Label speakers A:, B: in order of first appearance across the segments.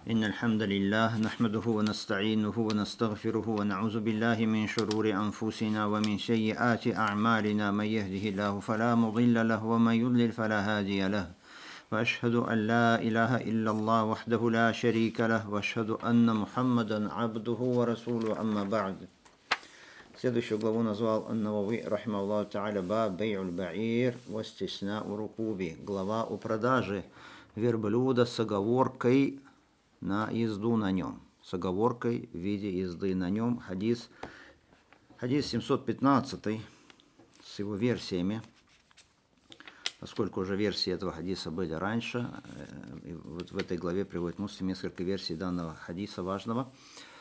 A: إن الحمد لله نحمده ونستعينه ونستغفره ونعوذ بالله من شرور أنفسنا ومن سيئات أعمالنا من يهده الله فلا مضل له ومن يضلل فلا هادي له وأشهد أن لا إله إلا الله وحده لا شريك له وأشهد أن محمدا عبده ورسوله أما بعد. Следующую главу назвал Ан-Навави, рахимахуллаху та'аля, баб бей'уль ба'ир ва истисна'у рукуби. Глава о продаже верблюда с оговоркой на езду на нем. С оговоркой в виде езды на нем. Хадис 715 с его версиями. Поскольку уже версии этого хадиса были раньше, и вот в этой главе приводит Муслим несколько версий данного хадиса важного.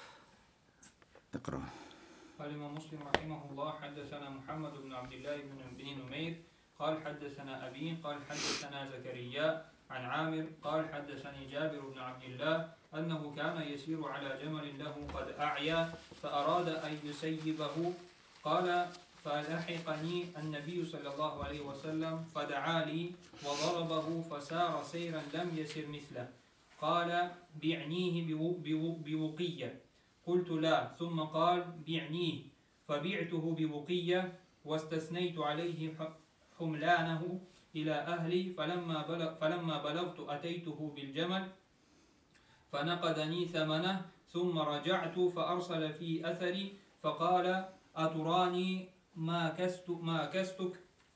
A: Икра.
B: قال الإمام مسلم رحمه الله حدثنا محمد بن عبد الله بن نمير قال حدثنا أبي قال حدثنا زكريا عن عامر قال حدثني جابر بن عبد الله أنه كان يسير على جمل له قد أعيا فأراد أن يسيبه قال فلحقني النبي صلى الله عليه وسلم فدعا لي وضربه فسار سيرا لم يسر مثله قال بعنيه بوقية قلت لا ثم قال بعنيه فبعته بوقية واستثنيت عليه حملانه إلى أهلي فلما بلغت أتيته بالجمل فنقدني ثمنه ثم رجعت فأرسل في أثري فقال أتراني ما كستك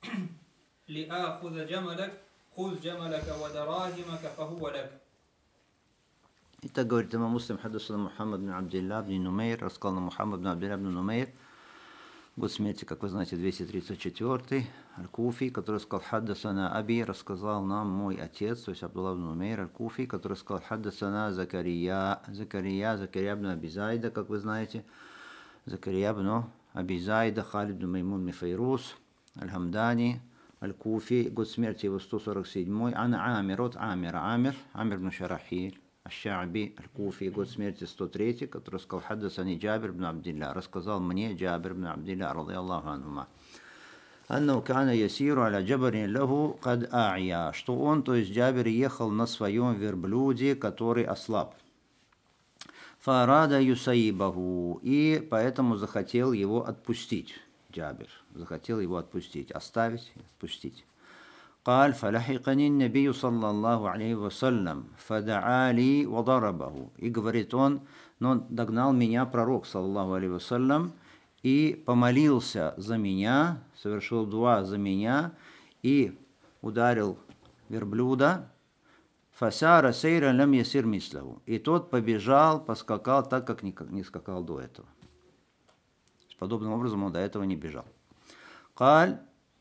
B: لآخذ جملك خذ جملك ودراهمك فهو لك.
A: Итак, говорит имам Муслим, хаддасана Мухаммад бин Абдилlah бин Нумейр, рассказал нам Мухаммад бин Абдилlah бин Нумейр, год смерти, как вы знаете, 234, Аль-Куфи, который сказал хаддасана Аби, рассказал нам мой отец, то есть Абдуллах бин Нумейр, Аль-Куфи, который сказал хаддасана Закария бин Аби Зайда, как вы знаете, Закария бин Аби Зайда, Халид бин Маймун Мифайрус, Аль-Хамдани, Аль-Куфи, год смерти его 147, Ана Амир, от Амир бин Шарахиль, Аш-Ша'би, Аль-Куфи, год смерти 103, который сказал хаддасани Джабир бин Абдилля, рассказал мне Джабир бин Абдилля, радийаллаху анхума, аннаху кана ясиру аля джабарин лаху кад а'я, что он, то есть Джабир, ехал на своем верблюде, который ослаб. Фарада юсаибаху, и поэтому захотел его отпустить. Джабир захотел его отпустить, оставить, отпустить. قال فلحقني النبي صلى الله عليه وسلم فدعا لي وضربه. И говорит он, но догнал меня пророк, саллаллаху алейхи вассалям, и помолился за меня, совершил дуа за меня, и ударил верблюда. Фасара сейра лам ясир мислаху. И тот побежал, поскакал так, как не скакал до этого. Подобным образом он до этого не бежал. قال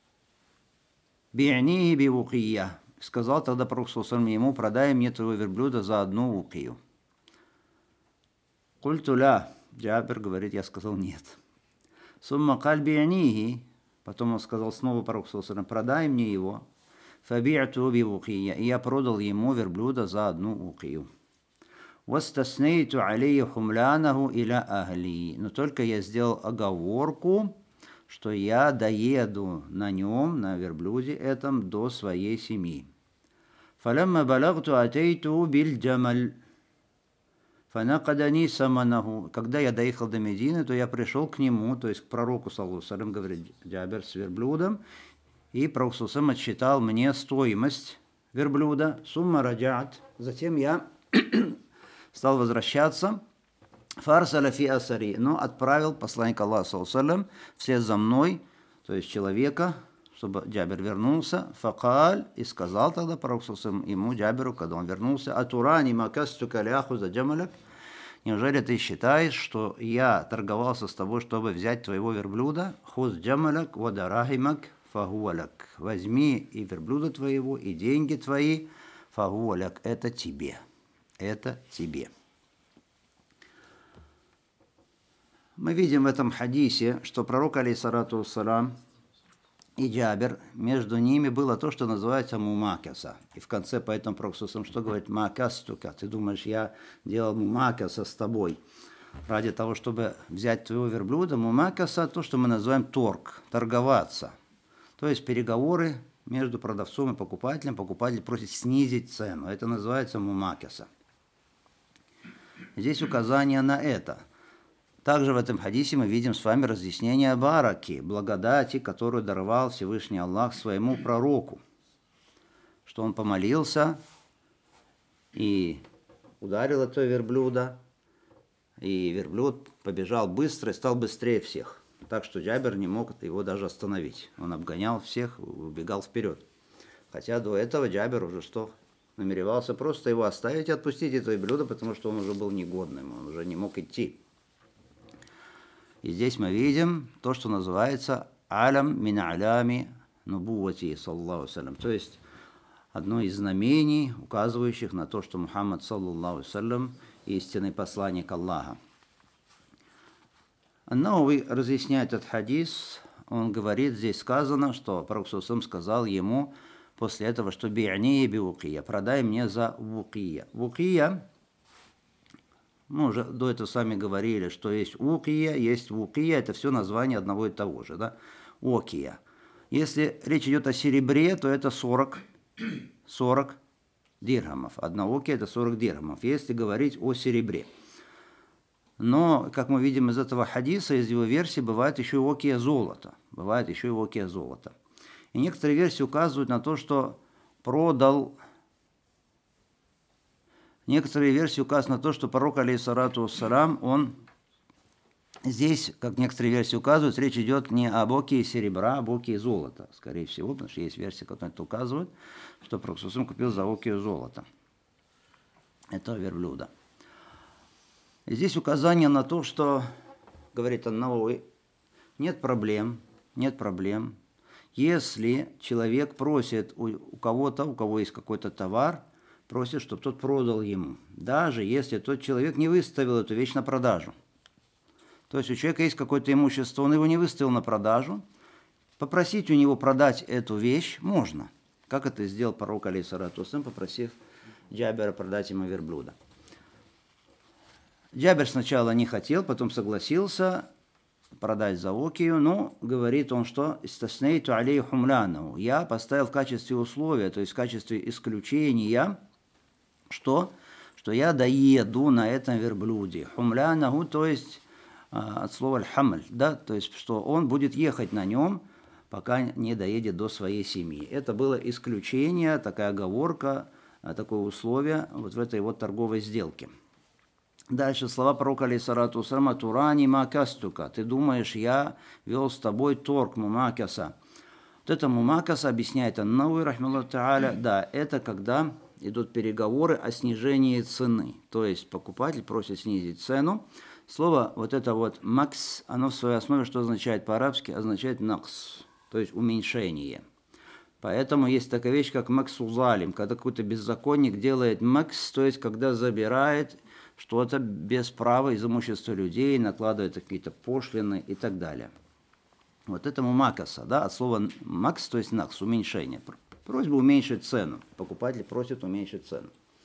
A: би'нихи бивукия. Сказал тогда пророк саллаллаху алейхи ему: продай мне твоего верблюда за одну укию. Культу ля. Джабир говорит, я сказал нет. Сумма каль би'нихи. Потом он сказал снова пророк саллаллаху алейхи: продай мне его. Фаби'ту бивукия. И я продал ему верблюда за одну укию. Вастаснейту алейя хумлянаху иля ахли. Но только я сделал оговорку, что я доеду на нем, на верблюде этом, до своей семьи. فَلَمَّا بَلَغْتُ أَتَيْتُ بِالْجَمَلِ فَنَقَدَنِي سَمَنَهُ. Когда я доехал до Медины, то я пришел к нему, то есть к пророку, саллаллаху алейхи ва саллям, говорит Джабир, с верблюдом, и пророк саллаллаху алейхи ва саллям отсчитал мне стоимость верблюда, сумма раджат. Затем я стал возвращаться. Фарсаля фи асари, но отправил посланник Аллаха, саллаллаху алейхи ва саллям, вслед за мной, то есть человека, чтобы Джабир вернулся. Факаль, и сказал тогда пророк саллаллаху алейхи ва саллям ему, Джабиру, когда он вернулся: атурани макастука ляху за джамаляк. Неужели ты считаешь, что я торговался с тобой, чтобы взять твоего верблюда? Хуз джамаляк вадарахимак фагуаляк. Возьми и верблюда твоего, и деньги твои. Фагуаляк, это тебе. Это тебе. Мы видим в этом хадисе, что пророк, алейхиссалату вассалям, и Джабир, между ними было то, что называется мумакаса. И в конце поэтому пророк что говорит? Макастука. Ты думаешь, я делал мумакаса с тобой ради того, чтобы взять твоего верблюда? Мумакаса, то, что мы называем торг, торговаться. То есть переговоры между продавцом и покупателем. Покупатель просит снизить цену. Это называется мумакаса. Здесь указание на это. Также в этом хадисе мы видим с вами разъяснение бараки, благодати, которую даровал Всевышний Аллах своему пророку, что он помолился и ударил этого верблюда, и верблюд побежал быстро и стал быстрее всех, так что Джабер не мог его даже остановить. Он обгонял всех, убегал вперед. Хотя до этого Джабер уже что? Намеревался просто его оставить и отпустить этого верблюда, потому что он уже был негодным, он уже не мог идти. И здесь мы видим то, что называется алям мин алями нубувати, саллаллаху салям, то есть одно из знамений, указывающих на то, что Мухаммад, саллаллаху салям, истинный посланник Аллаха. Ан-Навави разъясняет этот хадис, он говорит, здесь сказано, что пророк саллаллаху сказал ему после этого, что би'ани би вукия, продай мне за вукия. Вукия, мы уже до этого сами говорили, что есть вукия, это все название одного и того же, да, окия. Если речь идет о серебре, то это 40 дирхамов. Одна окия – это 40 дирхамов, если говорить о серебре. Но, как мы видим из этого хадиса, из его версии, бывает еще и окия золота. И некоторые версии указывают на то, что Некоторые версии указывают на то, что пророк, алейхиссалату вассалям, он здесь, как некоторые версии указывают, речь идет не об окии серебра, а об окии золота, скорее всего, потому что есть версии, которые это указывают, что пророк купил за окию золота этого верблюда. И здесь указание на то, что, говорит Ан-Навави, нет проблем, если человек просит у кого-то, у кого есть какой-то товар, просит, чтобы тот продал ему, даже если тот человек не выставил эту вещь на продажу. То есть у человека есть какое-то имущество, он его не выставил на продажу, попросить у него продать эту вещь можно, как это сделал пророк, алейхиссалату вассалям, попросив Джабера продать ему верблюда. Джабер сначала не хотел, потом согласился продать за окию, но говорит он, что «Истаснейту алей хумляну». Я поставил в качестве условия, то есть в качестве исключения, что я доеду на этом верблюде. Хумлянаху, то есть от слова аль-хамль, да, то есть что он будет ехать на нем, пока не доедет до своей семьи. Это было исключение, такая оговорка, такое условие вот в этой вот торговой сделке. Дальше слова пророка, алейхиссалату вассалям, «Турани макастука». Ты думаешь, я вел с тобой торг мумакаса. Вот это мумакаса, объясняет Ан-Навави, рахмаллаху тааля, да, это когда идут переговоры о снижении цены. То есть покупатель просит снизить цену. Слово вот это вот «макс», оно в своей основе, что означает по-арабски, означает «накс», то есть уменьшение. Поэтому есть такая вещь, как «максузалим», когда какой-то беззаконник делает «макс», то есть когда забирает что-то без права из имущества людей, накладывает какие-то пошлины и так далее. Вот это мумакаса, да, от слова «макс», то есть «накс», уменьшение. Просьба уменьшить цену. Покупатель просит уменьшить цену.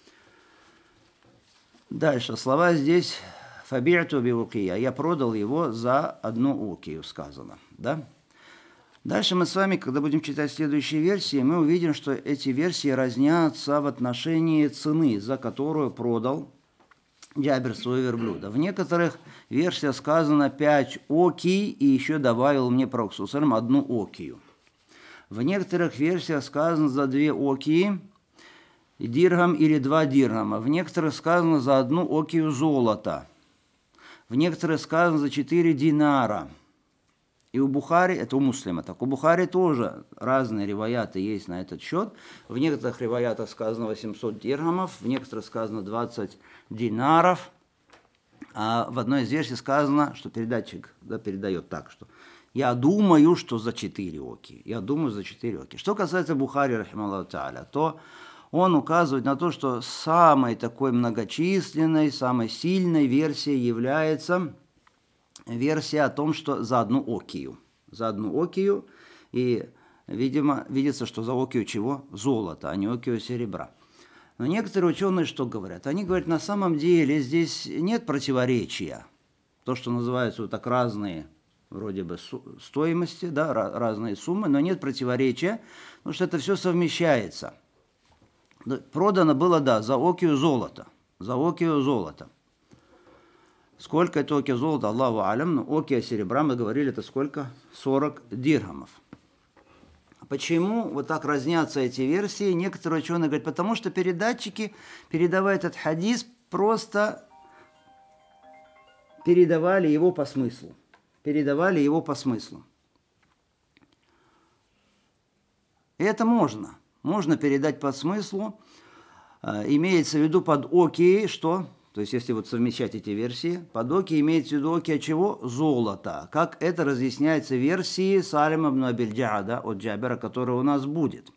A: Дальше. Слова здесь «фаби'ту би укия». Я продал его за одну укию, сказано. Да? Дальше мы с вами, когда будем читать следующие версии, мы увидим, что эти версии разнятся в отношении цены, за которую продал Джабер свой верблюда. В некоторых версиях сказано 5 окий, и еще добавил мне пророк саллаллаху алейхи ва саллям 1 окию. В некоторых версиях сказано за 2 окии дирхам или 2 дирхама. В некоторых сказано за 1 окию золота. В некоторых сказано за 4 динара. И у Бухари, это у Муслима, так у Бухари тоже разные риваяты есть на этот счет. В некоторых риваятах сказано 800 дирхамов, в некоторых сказано 20 динаров. А в одной из версий сказано, что передатчик передает так, что я думаю, что за 4 оки. Что касается Бухари, рахималлаху тааля, то он указывает на то, что самой такой многочисленной, самой сильной версией является версия о том, что за одну окию. И, видимо, видится, что за окию чего? Золота, а не окию серебра. Но некоторые ученые что говорят? Они говорят, на самом деле здесь нет противоречия. То, что называются вот так разные вроде бы стоимости, да, разные суммы, но нет противоречия, потому что это все совмещается. Продано было, да, за окию золота. Сколько это окия золота, Аллаху алям, но окия серебра, мы говорили, это сколько? 40 дирхамов. Почему вот так разнятся эти версии? Некоторые ученые говорят, потому что передатчики, передавая этот хадис, просто передавали его по смыслу. Передавали его по смыслу. И это можно. Можно передать по смыслу. Имеется в виду под окией, что? То есть, если вот совмещать эти версии, под окией имеется в виду окия чего? Золото. Как это разъясняется в версии Салима ибн Абиль-Джаада от Джабера, которая у нас будет.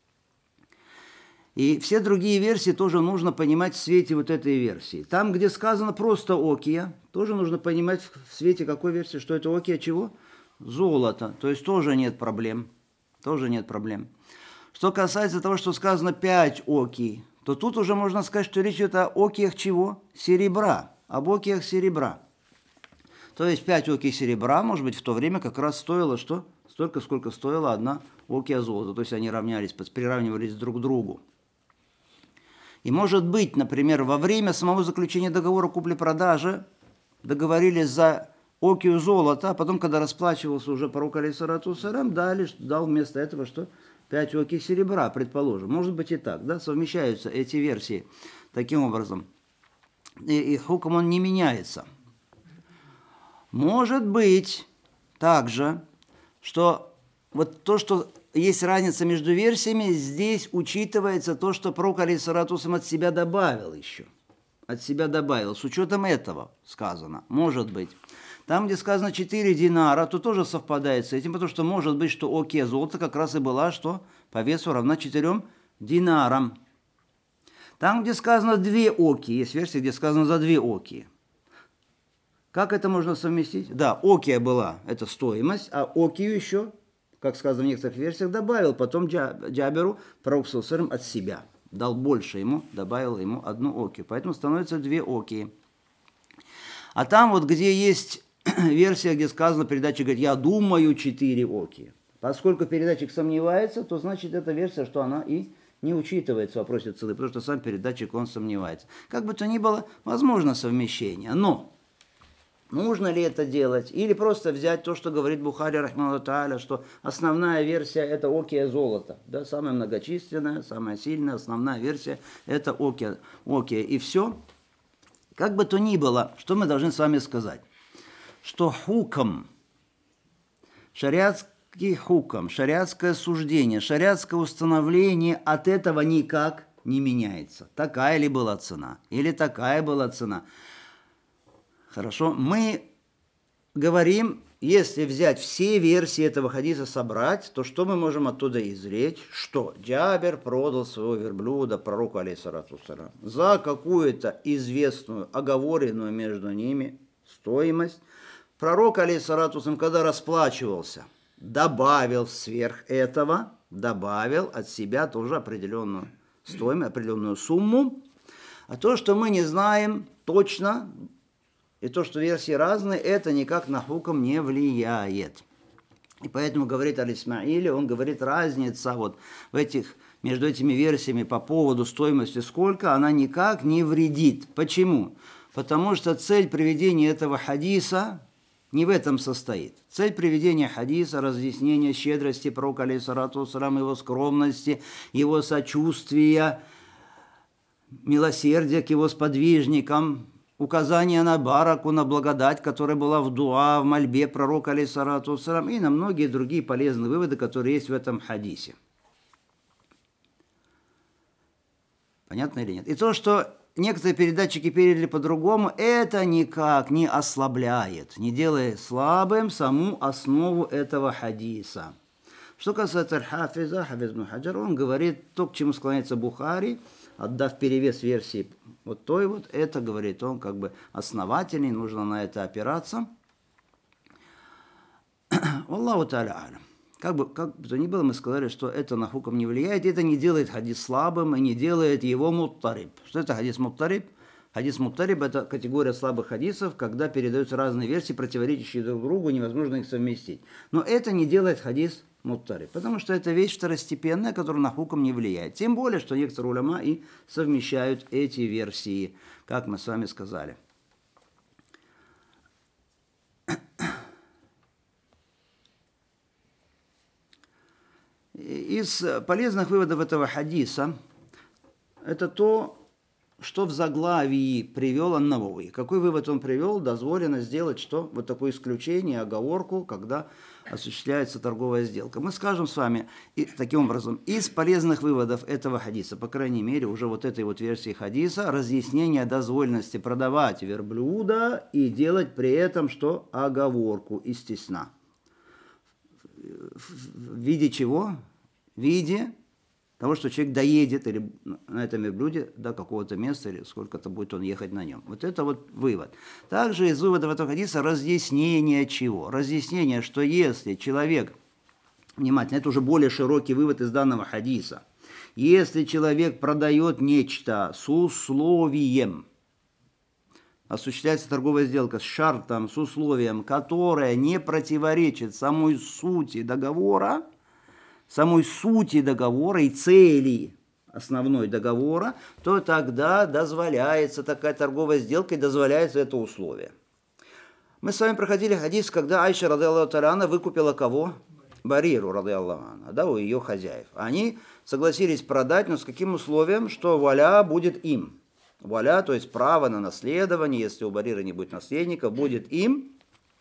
A: И все другие версии тоже нужно понимать в свете вот этой версии. Там, где сказано просто окия, тоже нужно понимать в свете какой версии, что это окия чего? Золото. То есть тоже нет проблем. Тоже нет проблем. Что касается того, что сказано 5 окий, то тут уже можно сказать, что речь идет о окиях чего? Серебра. Об окиях серебра. То есть 5 окий серебра, может быть, в то время как раз стоило что? Столько, сколько стоила одна окия золота. То есть они приравнивались друг к другу. И может быть, например, во время самого заключения договора купли-продажи договорились за окию золота, а потом, когда расплачивался уже пророк алейхиссалату вассалям, дал вместо этого что? 5 окий серебра, предположим. Может быть и так, да, совмещаются эти версии таким образом. И хукм он не меняется. Может быть также, что вот то, что есть разница между версиями, здесь учитывается то, что пророк алейхиссалату вассалям от себя добавил еще. От себя добавил. С учетом этого сказано. Может быть. Там, где сказано 4 динара, то тоже совпадает с этим, потому что может быть, что окия золота как раз и была, что по весу равна 4 динарам. Там, где сказано 2 окии, есть версия, где сказано за 2 окии. Как это можно совместить? Да, окия была, это стоимость, а окию еще, как сказано в некоторых версиях, добавил потом Джаберу, пророк саллаллаху от себя. Дал больше ему, добавил ему 1 окию. Поэтому становится 2 окии. А там вот, где есть версия, где сказано, передатчик говорит, я думаю 4 окии. Поскольку передатчик сомневается, то значит эта версия, что она и не учитывается в вопросе цены, потому что сам передатчик, он сомневается. Как бы то ни было, возможно совмещение. Но нужно ли это делать? Или просто взять то, что говорит Бухари, рахмаллаху тааля, что основная версия это окия золота. Да, самая многочисленная, самая сильная, основная версия это окия. И все. Как бы то ни было, что мы должны с вами сказать? Что хукм, шариатский хукм, шариатское суждение, шариатское установление от этого никак не меняется. Такая ли была цена, или такая была цена. Хорошо, мы говорим, если взять все версии этого хадиса собрать, то что мы можем оттуда извлечь? Что Джабер продал своего верблюда пророку алейхиссалату вассалям за какую-то известную, оговоренную между ними стоимость. Пророк алейхиссалату вассалям, когда расплачивался, добавил сверх этого, добавил от себя тоже определенную стоимость, определенную сумму. А то, что мы не знаем точно, и то, что версии разные, это никак на хукм не влияет. И поэтому говорит Аль-Исмаили, он говорит, разница вот между этими версиями по поводу стоимости сколько, она никак не вредит. Почему? Потому что цель приведения этого хадиса не в этом состоит. Цель приведения хадиса, разъяснения щедрости пророка алейхиссалату вассалям, его скромности, его сочувствия, милосердия к его сподвижникам, указание на бараку, на благодать, которая была в дуа, в мольбе пророка алейхиссалату вассалям, и на многие другие полезные выводы, которые есть в этом хадисе. Понятно или нет? И то, что некоторые передатчики передали по-другому, это никак не ослабляет, не делает слабым саму основу этого хадиса. Что касается Аль-Хафиза, Хафиз ибн Хаджар, он говорит то, к чему склоняется Бухари, отдав перевес версии вот той вот, это, говорит он, как бы основательный, нужно на это опираться. Аллаху та'аля алям. Как бы то ни было, мы сказали, что это на хукм не влияет, это не делает хадис слабым и не делает его муттариб. Что это хадис муттариб? Хадис муттариб – это категория слабых хадисов, когда передаются разные версии, противоречащие друг другу, невозможно их совместить. Но это не делает хадис муттариб, потому что это вещь второстепенная, которая на хукм не влияет. Тем более, что некоторые уляма и совмещают эти версии, как мы с вами сказали. из полезных выводов этого хадиса это то, что в заглавии привел Ан-Навави. Какой вывод он привел? Дозволено сделать что? Вот такое исключение, оговорку, когда осуществляется торговая сделка. Мы скажем с вами таким образом, из полезных выводов этого хадиса, по крайней мере, уже вот этой вот версии хадиса, разъяснение дозволенности продавать верблюда и делать при этом что? Оговорку из тесна. В виде чего? В виде того, что человек доедет или на этом верблюде до какого-то места, или сколько-то будет он ехать на нем. Вот это вот вывод. Также из выводов этого хадиса разъяснение чего? Разъяснение, что если человек, внимательно, это уже более широкий вывод из данного хадиса, если человек продает нечто с условием, осуществляется торговая сделка с шартом, с условием, которое не противоречит самой сути договора и цели основной договора, то тогда дозволяется такая торговая сделка и дозволяется это условие. Мы с вами проходили хадис, когда Айша, ради Аллаху та'аля анха, выкупила кого? Бариру, ради Аллаху анха, да, у ее хозяев. Они согласились продать, но с каким условием? Что валя будет им. Валя, то есть право на наследование, если у Барира не будет наследника, будет им.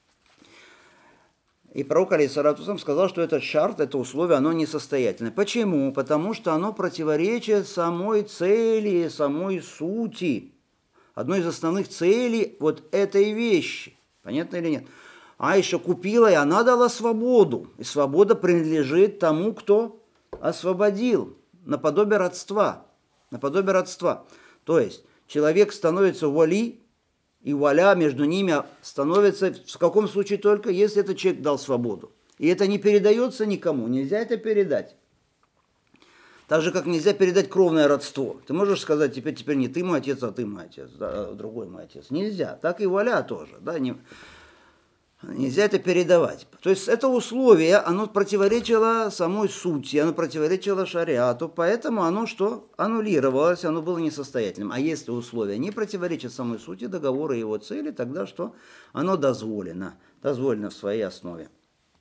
A: И пророк алейхиссалату сказал, что этот шарт, это условие, оно несостоятельное. Почему? Потому что оно противоречит самой цели, самой сути. Одной из основных целей вот этой вещи. Понятно или нет? Айша купила, и она дала свободу. И свобода принадлежит тому, кто освободил. Наподобие родства. Наподобие родства. То есть человек становится вали, и валя между ними становится в каком случае только, если этот человек дал свободу. И это не передается никому, нельзя это передать. Так же, как нельзя передать кровное родство. Ты можешь сказать, теперь не ты мой отец, а ты мой отец, да, другой мой отец. Нельзя, так и валя тоже. Да, нельзя это передавать. То есть это условие, оно противоречило самой сути, оно противоречило шариату, поэтому оно что? Аннулировалось, оно было несостоятельным. А если условие не противоречит самой сути договора и его цели, тогда что? Оно дозволено в своей основе.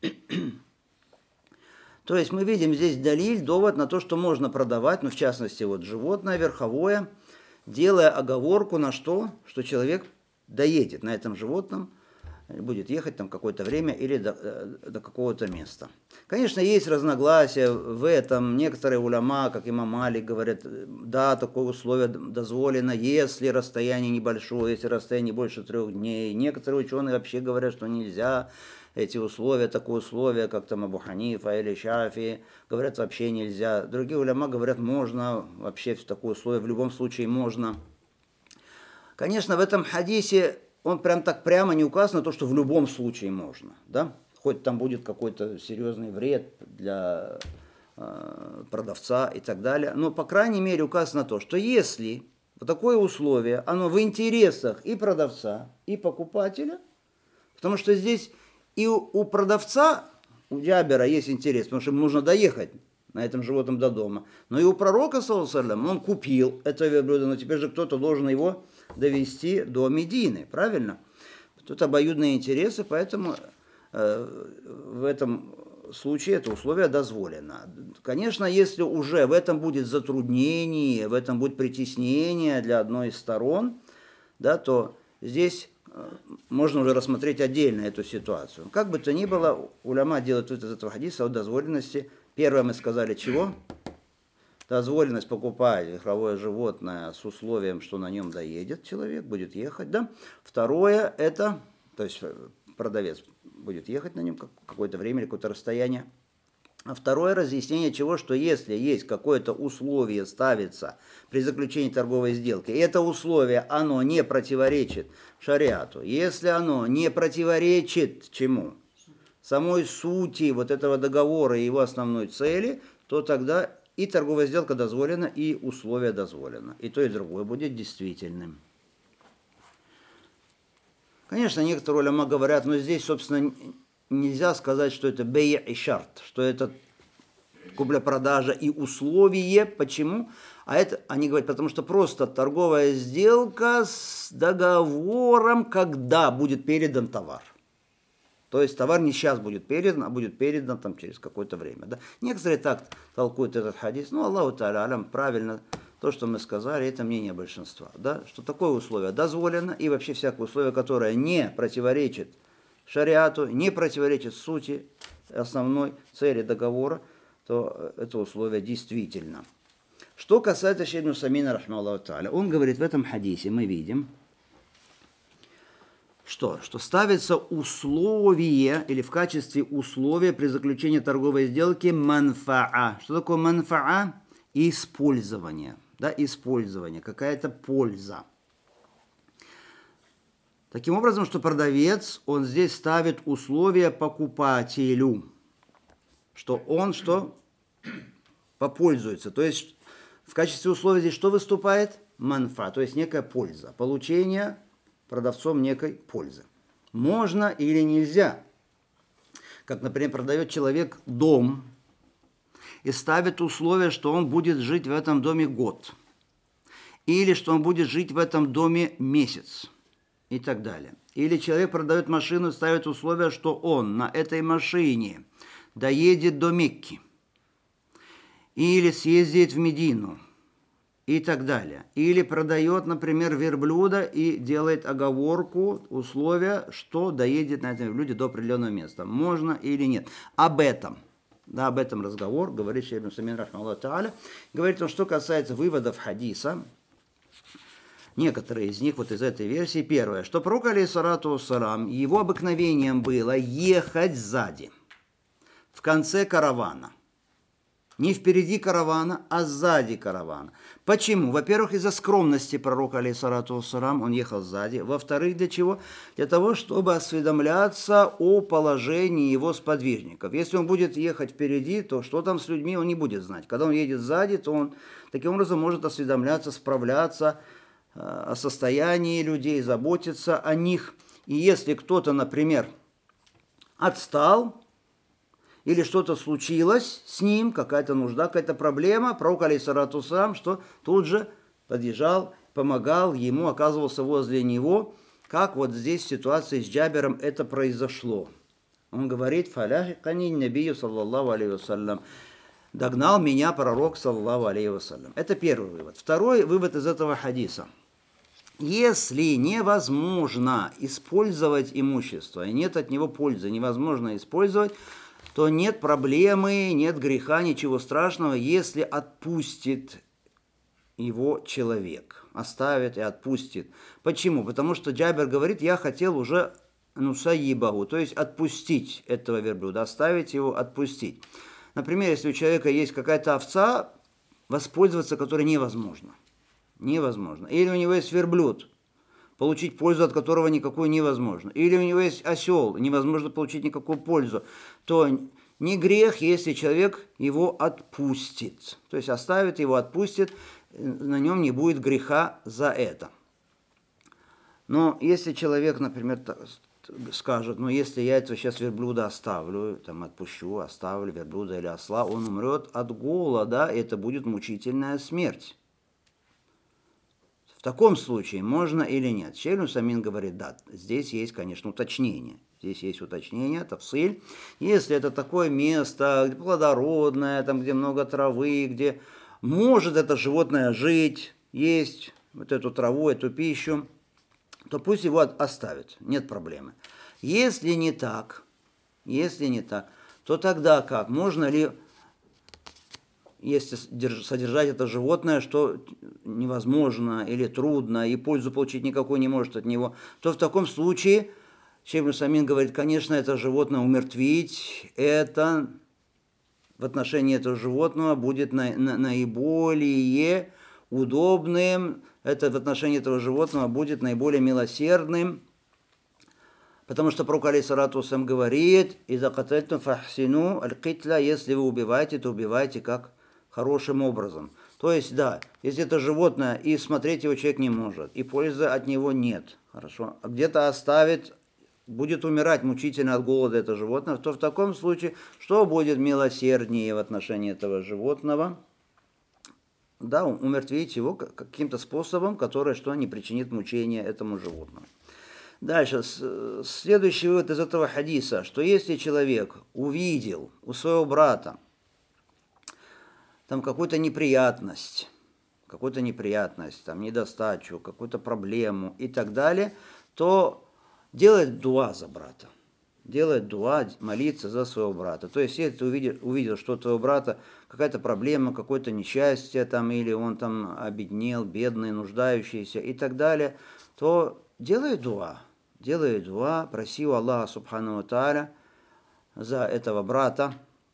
A: То есть мы видим здесь далиль, довод на то, что можно продавать, в частности вот животное верховое, делая оговорку на что? Что человек доедет на этом животном, будет ехать там какое-то время или до какого-то места. Конечно, есть разногласия в этом. Некоторые уляма, как имам Малик, говорят, да, такое условие дозволено, если расстояние небольшое, если расстояние не больше 3 дней. Некоторые ученые вообще говорят, что нельзя эти условия, такое условие, как там Абу Ханифа или Шафи, говорят, вообще нельзя. Другие уляма говорят, можно, вообще в такое условие, в любом случае можно. Конечно, в этом хадисе он прямо не указано то, что в любом случае можно, да? Хоть там будет какой-то серьезный вред для продавца и так далее, но, по крайней мере, указано то, что если вот такое условие, оно в интересах и продавца, и покупателя, потому что здесь и у продавца, у Джабера есть интерес, потому что ему нужно доехать на этом животном до дома, но и у пророка, саллаллаху алейхи ва саллям, он купил это верблюдо, но теперь же кто-то должен его довести до Медины, правильно? Тут обоюдные интересы, поэтому в этом случае это условие дозволено. Конечно, если уже в этом будет затруднение, в этом будет притеснение для одной из сторон, да, то здесь можно уже рассмотреть отдельно эту ситуацию. Как бы то ни было, уляма делают из этого хадиса о дозволенности. Первое мы сказали чего? Дозволенность покупать верховое животное с условием, что на нем доедет человек, будет ехать, да. Второе это, то есть продавец будет ехать на нем какое-то время или какое-то расстояние. А второе разъяснение чего, что если есть какое-то условие ставится при заключении торговой сделки, и это условие, оно не противоречит шариату, если оно не противоречит чему? Самой сути вот этого договора и его основной цели, то тогда и торговая сделка дозволена, и условие дозволено. И то, и другое будет действительным. Конечно, некоторые уляма говорят, но здесь, собственно, нельзя сказать, что это бей и шарт, что это купля-продажа и условие. Почему? А это, они говорят, потому что просто торговая сделка с договором, когда будет передан товар. То есть товар не сейчас будет передан, а будет передан там, через какое-то время. Да? Некоторые так толкуют этот хадис. Ну, Аллаху та'аля алям, правильно, то, что мы сказали, это мнение большинства. Да? Что такое условие дозволено, и вообще всякое условие, которое не противоречит шариату, не противоречит сути основной цели договора, то это условие действительно. Что касается Шейх ибн Усаймина, рахмаллаху та'аля, он говорит в этом хадисе, мы видим, что ставится условие, или в качестве условия при заключении торговой сделки манфаа. Что такое манфаа? Использование. Да, использование, какая-то польза. Таким образом, что продавец, он здесь ставит условия покупателю, что он попользуется. То есть в качестве условия здесь что выступает? Манфа, то есть некая польза, получение продавцом некой пользы. Можно или нельзя? Как, например, продает человек дом и ставит условие, что он будет жить в этом доме год. Или что он будет жить в этом доме месяц. И так далее. Или человек продает машину и ставит условие, что он на этой машине доедет до Мекки. Или съездит в Медину. И так далее. Или продает, например, верблюда и делает оговорку, условия, что доедет на этом верблюде до определенного места. Можно или нет. Об этом разговор говорит Шейх ибн Усаймин, рахмаллаху та'аля. Говорит он, что касается выводов хадиса. Некоторые из них вот из этой версии. Первое, что пророк, алейхиссалату вассалам, его обыкновением было ехать сзади, в конце каравана. Не впереди каравана, а сзади каравана. Почему? Во-первых, из-за скромности пророка, алейхиссалату вассалам, он ехал сзади. Во-вторых, для чего? Для того, чтобы осведомляться о положении его сподвижников. Если он будет ехать впереди, то что там с людьми, он не будет знать. Когда он едет сзади, то он таким образом может осведомляться, справляться о состоянии людей, заботиться о них. И если кто-то, например, отстал, или что-то случилось с ним, какая-то нужда, какая-то проблема, пророк, алейхиссалату вассалам, что тут же подъезжал, помогал ему, оказывался возле него, как вот здесь в ситуации с Джабером это произошло. Он говорит, фаляхикани набию, саллаллаху алейхи вассалям, догнал меня пророк, саллаллаху алейхи вассалям. Это первый вывод. Второй вывод из этого хадиса. Если невозможно использовать имущество, и нет от него пользы, невозможно использовать, то нет проблемы, нет греха, ничего страшного, если отпустит его человек. Оставит и отпустит. Почему? Потому что Джабер говорит, я хотел уже нусаибаху, то есть отпустить этого верблюда, оставить его, отпустить. Например, если у человека есть какая-то овца, воспользоваться которой невозможно. Невозможно. Или у него есть верблюд, получить пользу от которого никакую невозможно. Или у него есть осел, невозможно получить никакую пользу. То не грех, если человек его отпустит. То есть оставит его, отпустит, на нем не будет греха за это. Но если человек, например, скажет, если я этого сейчас верблюда оставлю, отпущу, оставлю верблюда или осла, он умрет от голода, и это будет мучительная смерть. В таком случае можно или нет? Шейх ибн Усаймин говорит, да, здесь есть, конечно, уточнение. Здесь есть уточнение, тафсиль. Если это такое место, где плодородное, там, где много травы, где может это животное жить, есть вот эту траву, эту пищу, то пусть его оставят, нет проблемы. Если не так, то тогда как? Можно ли, если содержать это животное, что невозможно или трудно, и пользу получить никакой не может от него, то в таком случае Шейх ибн Усаймин говорит, конечно, это животное умертвить, это в отношении этого животного будет наиболее удобным, это в отношении этого животного будет наиболее милосердным, потому что пророк, алейхиссалату вассалям, говорит, «Иза катальтум фахсину аль-китля», если вы убиваете, то убивайте как хорошим образом. То есть, да, если это животное, и смотреть его человек не может, и пользы от него нет, хорошо, а где-то оставит, будет умирать мучительно от голода это животное, то в таком случае, что будет милосерднее в отношении этого животного? Да, умертвить его каким-то способом, который не причинит мучения этому животному. Дальше, следующий вывод из этого хадиса, что если человек увидел у своего брата там какую-то неприятность, там недостачу, какую-то проблему и так далее, то делает дуа за брата. Делает дуа, молиться за своего брата. То есть, если ты увидел, что у твоего брата какая-то проблема, какое-то несчастье, там, или он там обеднел, бедный, нуждающийся и так далее, то делай дуа, проси у Аллаха Субхану ва Тааля за этого брата,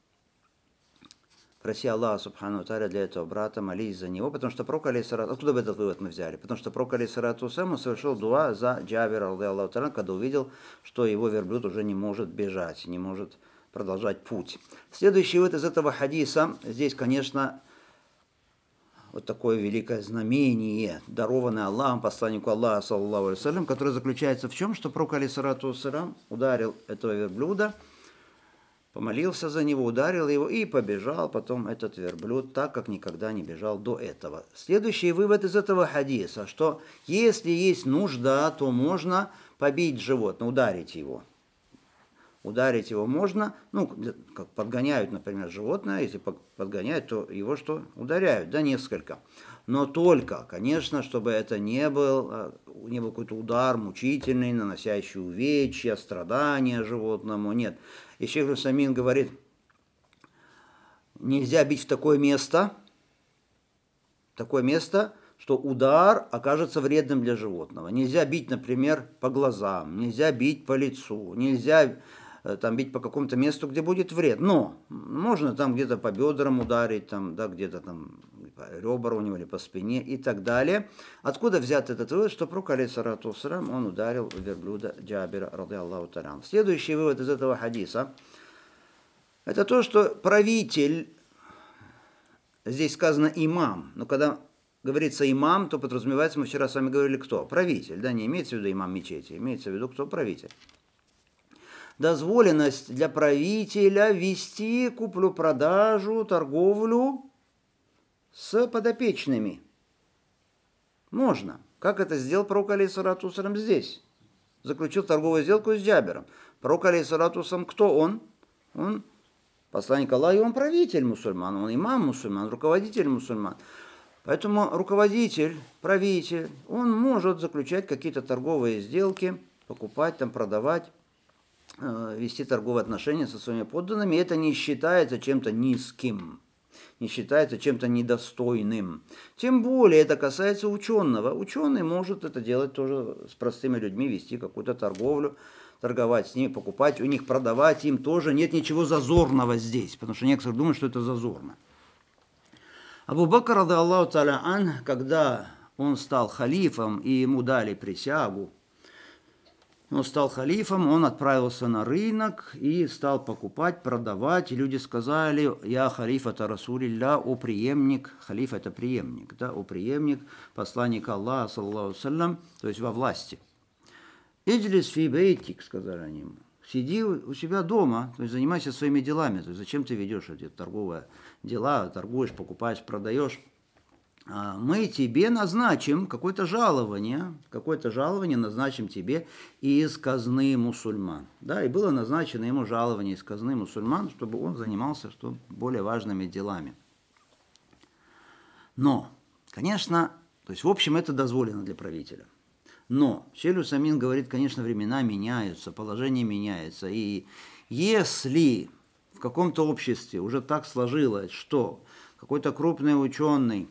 A: проси Аллаха Субхану ва Тааля для этого брата, молись за него, потому что пророк алейхиссалату, откуда бы этот вывод мы взяли? Потому что пророк алейхиссалату вассалям совершил дуа за Джабира, радийаллаху та'аля, когда увидел, что его верблюд уже не может бежать, не может продолжать путь. Следующий вывод из этого хадиса, здесь, конечно, вот такое великое знамение, дарованное Аллахом, посланнику Аллаха, саллаллаху алейхи ва саллям, которое заключается в чем? Что пророк алейхиссалату вассалям ударил этого верблюда, помолился за него, ударил его и побежал потом этот верблюд так, как никогда не бежал до этого. Следующий вывод из этого хадиса, что если есть нужда, то можно побить животное, ударить его. Ударить его можно, как подгоняют, например, животное, если подгоняют, то его что? Ударяют, да, несколько. Но только, конечно, чтобы это не был какой-то удар мучительный, наносящий увечья, страдания животному, нет. И шейх Усаймин говорит, нельзя бить в такое место, что удар окажется вредным для животного. Нельзя бить, например, по глазам, нельзя бить по лицу, нельзя там бить по какому-то месту, где будет вред. Но можно там где-то по бедрам ударить, там, да, где-то там по ребра у него или по спине и так далее. Откуда взят этот вывод, что пророк алейхиссалату вассалям, он ударил верблюда Джабира, радийаллаху та'аля. Следующий вывод из этого хадиса, это то, что правитель, здесь сказано имам, но когда говорится имам, то подразумевается, мы вчера с вами говорили, кто? Правитель, да, не имеется в виду имам мечети, имеется в виду, кто правитель. Дозволенность для правителя вести куплю-продажу, торговлю с подопечными. Можно. Как это сделал пророк алейхиссалату вассалям здесь? Заключил торговую сделку с Джабиром. Пророк алейхиссалату вассалям, кто он? Он посланник Аллаха, и он правитель мусульман, он имам мусульман, руководитель мусульман. Поэтому руководитель, правитель, он может заключать какие-то торговые сделки, покупать, там, продавать, вести торговые отношения со своими подданными. Это не считается чем-то низким, не считается чем-то недостойным. Тем более это касается ученого. Ученый может это делать тоже с простыми людьми, вести какую-то торговлю, торговать с ними, покупать у них, продавать им тоже. Нет ничего зазорного здесь, потому что некоторые думают, что это зазорно. Абу Бакр, радийаллаху та'аля ан, когда он стал халифом и ему дали присягу, он стал халифом, он отправился на рынок и стал покупать, продавать. И люди сказали, я халиф это Расулилля, о преемник, халиф это преемник, да, о преемник посланника Аллаха, саллаллаху алейхи ва саллям, то есть во власти. Иджлис фи бейтик, сказали они ему, сиди у себя дома, то есть занимайся своими делами. То есть зачем ты ведешь эти торговые дела, торгуешь, покупаешь, продаешь? Мы тебе назначим какое-то жалование назначим тебе из казны мусульман. Да, и было назначено ему жалование из казны мусульман, чтобы он занимался более важными делами. Но, конечно, то есть в общем это дозволено для правителя. Но шейх Усаймин говорит, конечно, времена меняются, положение меняется. И если в каком-то обществе уже так сложилось, что какой-то крупный ученый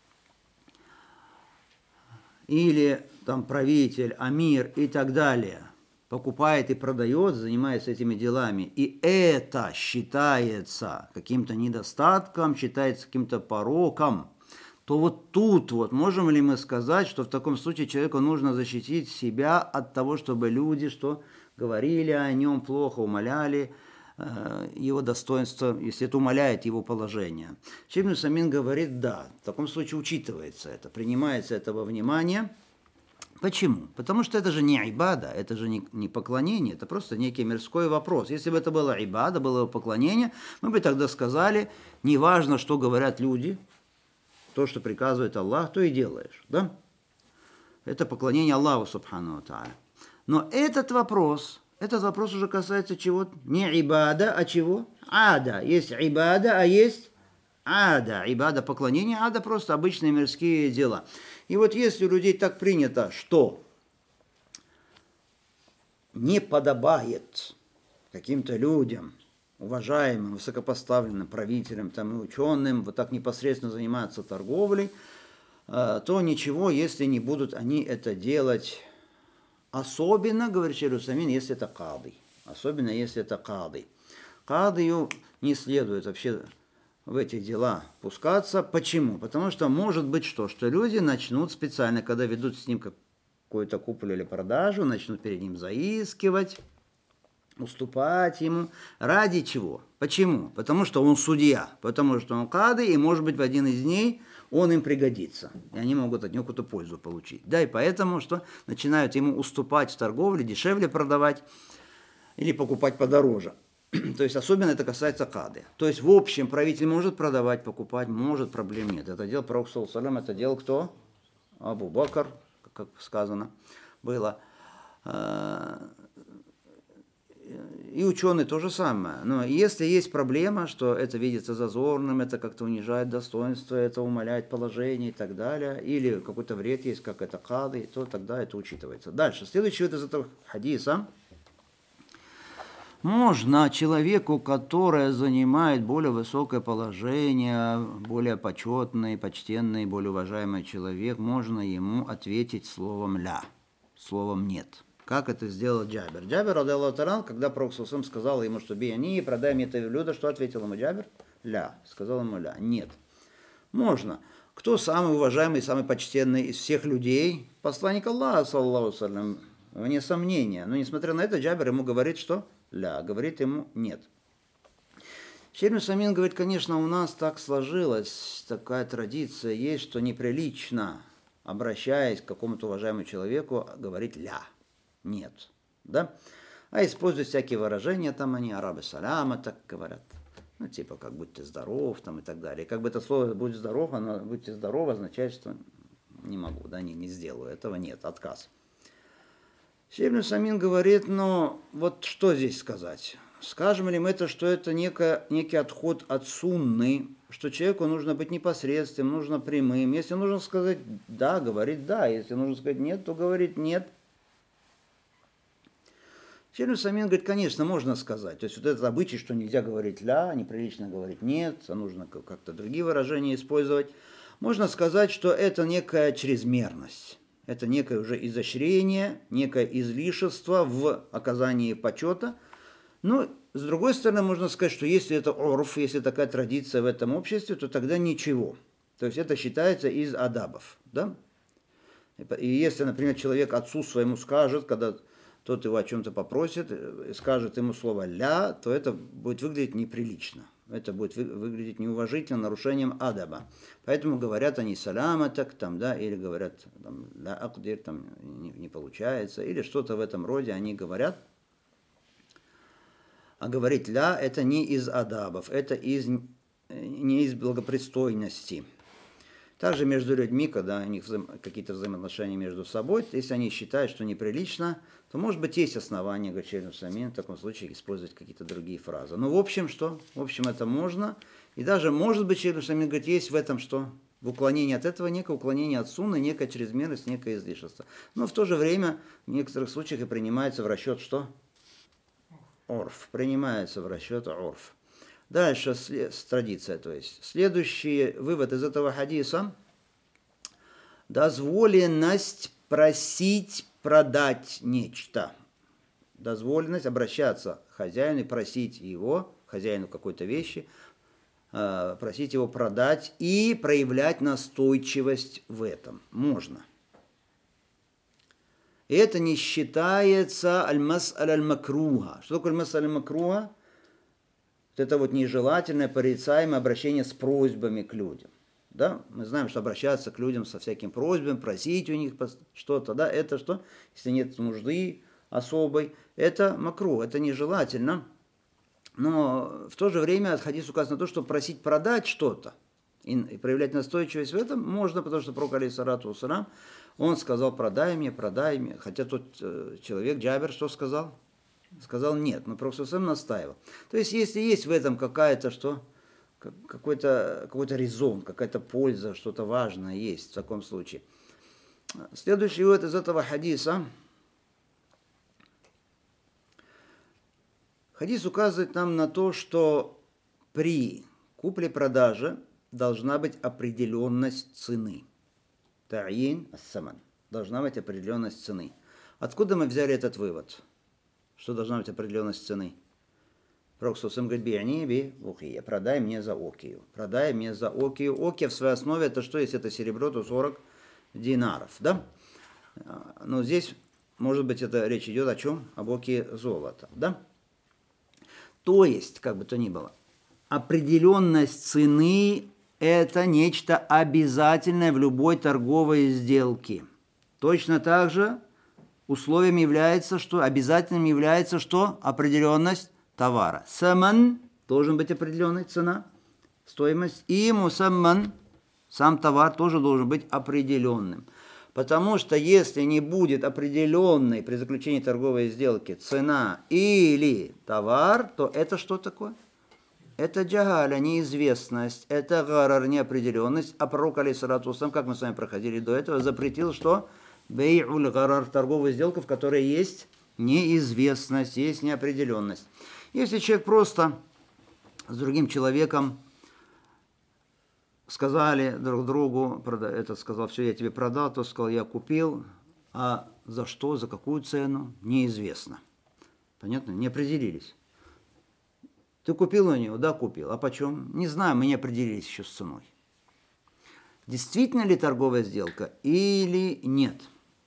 A: или там правитель, амир и так далее покупает и продает, занимается этими делами, и это считается каким-то недостатком, считается каким-то пороком, то вот тут вот можем ли мы сказать, что в таком случае человеку нужно защитить себя от того, чтобы люди что говорили о нем плохо, умаляли его достоинство, если это умаляет его положение. Шейх Усаймин говорит, да, в таком случае учитывается это, принимается это во внимание. Почему? Потому что это же не ибада, это же не поклонение, это просто некий мирской вопрос. Если бы это было ибада, было бы поклонение, мы бы тогда сказали, неважно, что говорят люди, то, что приказывает Аллах, то и делаешь. Да? Это поклонение Аллаху, субхану ва тааля. Но этот вопрос уже касается чего? Не ибада, а чего? Ада. Есть ибада, а есть ада. Ибада поклонение, ада просто обычные мирские дела. И вот если у людей так принято, что не подобает каким-то людям, уважаемым, высокопоставленным правителям там, и ученым, вот так непосредственно заниматься торговлей, то ничего, если не будут они это делать. Особенно, говорит Шейх Усаймин, если это кады. Особенно, если это кады. Кадию не следует вообще в эти дела пускаться. Почему? Потому что может быть что люди начнут специально, когда ведут с ним какую-то куплю или продажу, начнут перед ним заискивать, уступать ему. Ради чего? Почему? Потому что он судья, потому что он кады, и может быть в один из дней он им пригодится, и они могут от него какую-то пользу получить. Да, и поэтому что начинают ему уступать в торговле, дешевле продавать или покупать подороже. То есть особенно это касается кады. То есть в общем правитель может продавать, покупать, может, проблем нет. Это делал Пророк саллаллаху алейхи ва саллям, это делал кто? Абу Бакр, как сказано было. И ученые то же самое. Но если есть проблема, что это видится зазорным, это как-то унижает достоинство, это умаляет положение и так далее, или какой-то вред есть, как это кады, то тогда это учитывается. Дальше. Следующий из этого хадиса. Можно человеку, который занимает более высокое положение, более почетный, почтенный, более уважаемый человек, можно ему ответить словом «ля», словом «нет». Как это сделал Джабир? Джабир, радиаллаху та'аля, когда Пророк саллаллаху алейхи ва саллям сказал ему, что бей продай мне это блюдо, что ответил ему Джабир? Ля. Сказал ему ля. Нет. Можно. Кто самый уважаемый, самый почтенный из всех людей? Посланник Аллаха, саллаллаху алейхи ва саллям, вне сомнения. Но несмотря на это, Джабир ему говорит, что ля. Говорит ему нет. Шейх Усаймин говорит, конечно, у нас так сложилась, такая традиция есть, что неприлично, обращаясь к какому-то уважаемому человеку, говорить ля. Нет, да? А используют всякие выражения, там они, арабы саляма, так говорят. Ну, типа, как будьте здоров, там и так далее. И как бы это слово «будь здоров», оно «будьте здоровы» означает, что не могу, да, не сделаю, этого нет, отказ. Шейх Усаймин говорит, но вот что здесь сказать? Скажем ли мы это, что это некий отход от сунны, что человеку нужно быть непосредственным, нужно прямым. Если нужно сказать «да», говорить «да», если нужно сказать «нет», то говорить «нет». Шейх Усаймин говорит, конечно, можно сказать. То есть вот этот обычай, что нельзя говорить «ля», неприлично говорить «нет», а нужно как-то другие выражения использовать. Можно сказать, что это некая чрезмерность. Это некое уже изощрение, некое излишество в оказании почета. Но, с другой стороны, можно сказать, что если это орф, если такая традиция в этом обществе, то тогда ничего. То есть это считается из адабов. Да? И если, например, человек отцу своему скажет, когда тот его о чем-то попросит, скажет ему слово «ля», то это будет выглядеть неприлично. Это будет выглядеть неуважительно, нарушением адаба. Поэтому говорят они «саляма» так, там, да, или говорят там, «ля акдир», там не получается, или что-то в этом роде они говорят. А говорить «ля» это не из адабов, это не из благопристойности. Также между людьми, когда у них какие-то взаимоотношения между собой, если они считают, что неприлично, то, может быть, есть основания, говорит Шейх Усаймин, в таком случае использовать какие-то другие фразы. Но в общем, что? В общем, это можно. И даже, может быть, Шейх Усаймин говорит, есть в этом что? В уклонении от этого некое уклонение от сунны, некая чрезмерность, некое излишество. Но в то же время в некоторых случаях и принимается в расчет что? Орф. Принимается в расчет орф. Дальше традиция, то есть. Следующий вывод из этого хадиса. Дозволенность просить продать нечто. Дозволенность обращаться к хозяину и просить его, хозяину какой-то вещи, просить его продать и проявлять настойчивость в этом. Можно. И это не считается аль-мас'аля аль-макруха. Что такое аль-мас'аля аль-макруха? Это вот нежелательное, порицаемое обращение с просьбами к людям. Да? Мы знаем, что обращаться к людям со всякими просьбами, просить у них что-то, да, это что? Если нет нужды особой, это макрух, это нежелательно. Но в то же время от хадиса указано то, что просить продать что-то, и проявлять настойчивость в этом можно, потому что пророк алейхиссалату вассалям, он сказал, продай мне. Хотя тот человек, Джабер, что сказал? Сказал нет, но пророк сам настаивал. То есть, если есть в этом какая-то какой-то резон, какая-то польза, что-то важное есть в таком случае. Следующий вывод из этого хадиса. Хадис указывает нам на то, что при купле-продаже должна быть определенность цены. Та'ин ас-саман. Должна быть определенность цены. Откуда мы взяли этот вывод? Что должна быть определенность цены? Пророк сам говорит, би'ани би укия. Продай мне за окию. Продай мне за окию. Окия в своей основе это что? Если это серебро, то 40 динаров. Да? Но здесь, может быть, это речь идет о чем? Об окии золота. Да? То есть, как бы то ни было, определенность цены – это нечто обязательное в любой торговой сделке. Точно так же условием является, что обязательным является, что определенность товара. Саман должен быть определенная цена, стоимость, и мусамман, сам товар тоже должен быть определенным. Потому что если не будет определенной при заключении торговой сделки цена или товар, то это что такое? Это джагаля, неизвестность, это гарар, неопределенность. А пророк, алейхиссалату вассалям, как мы с вами проходили до этого, запретил, что бей'уль гарар, торговая сделка, в которой есть неизвестность, есть неопределенность. Если человек просто с другим человеком сказали друг другу, этот сказал, все, я тебе продал, тот сказал, я купил, а за что, за какую цену, неизвестно. Понятно? Не определились. Ты купил у него? Да, купил. А почем? Не знаю, мы не определились еще с ценой. Действительно ли торговая сделка или нет?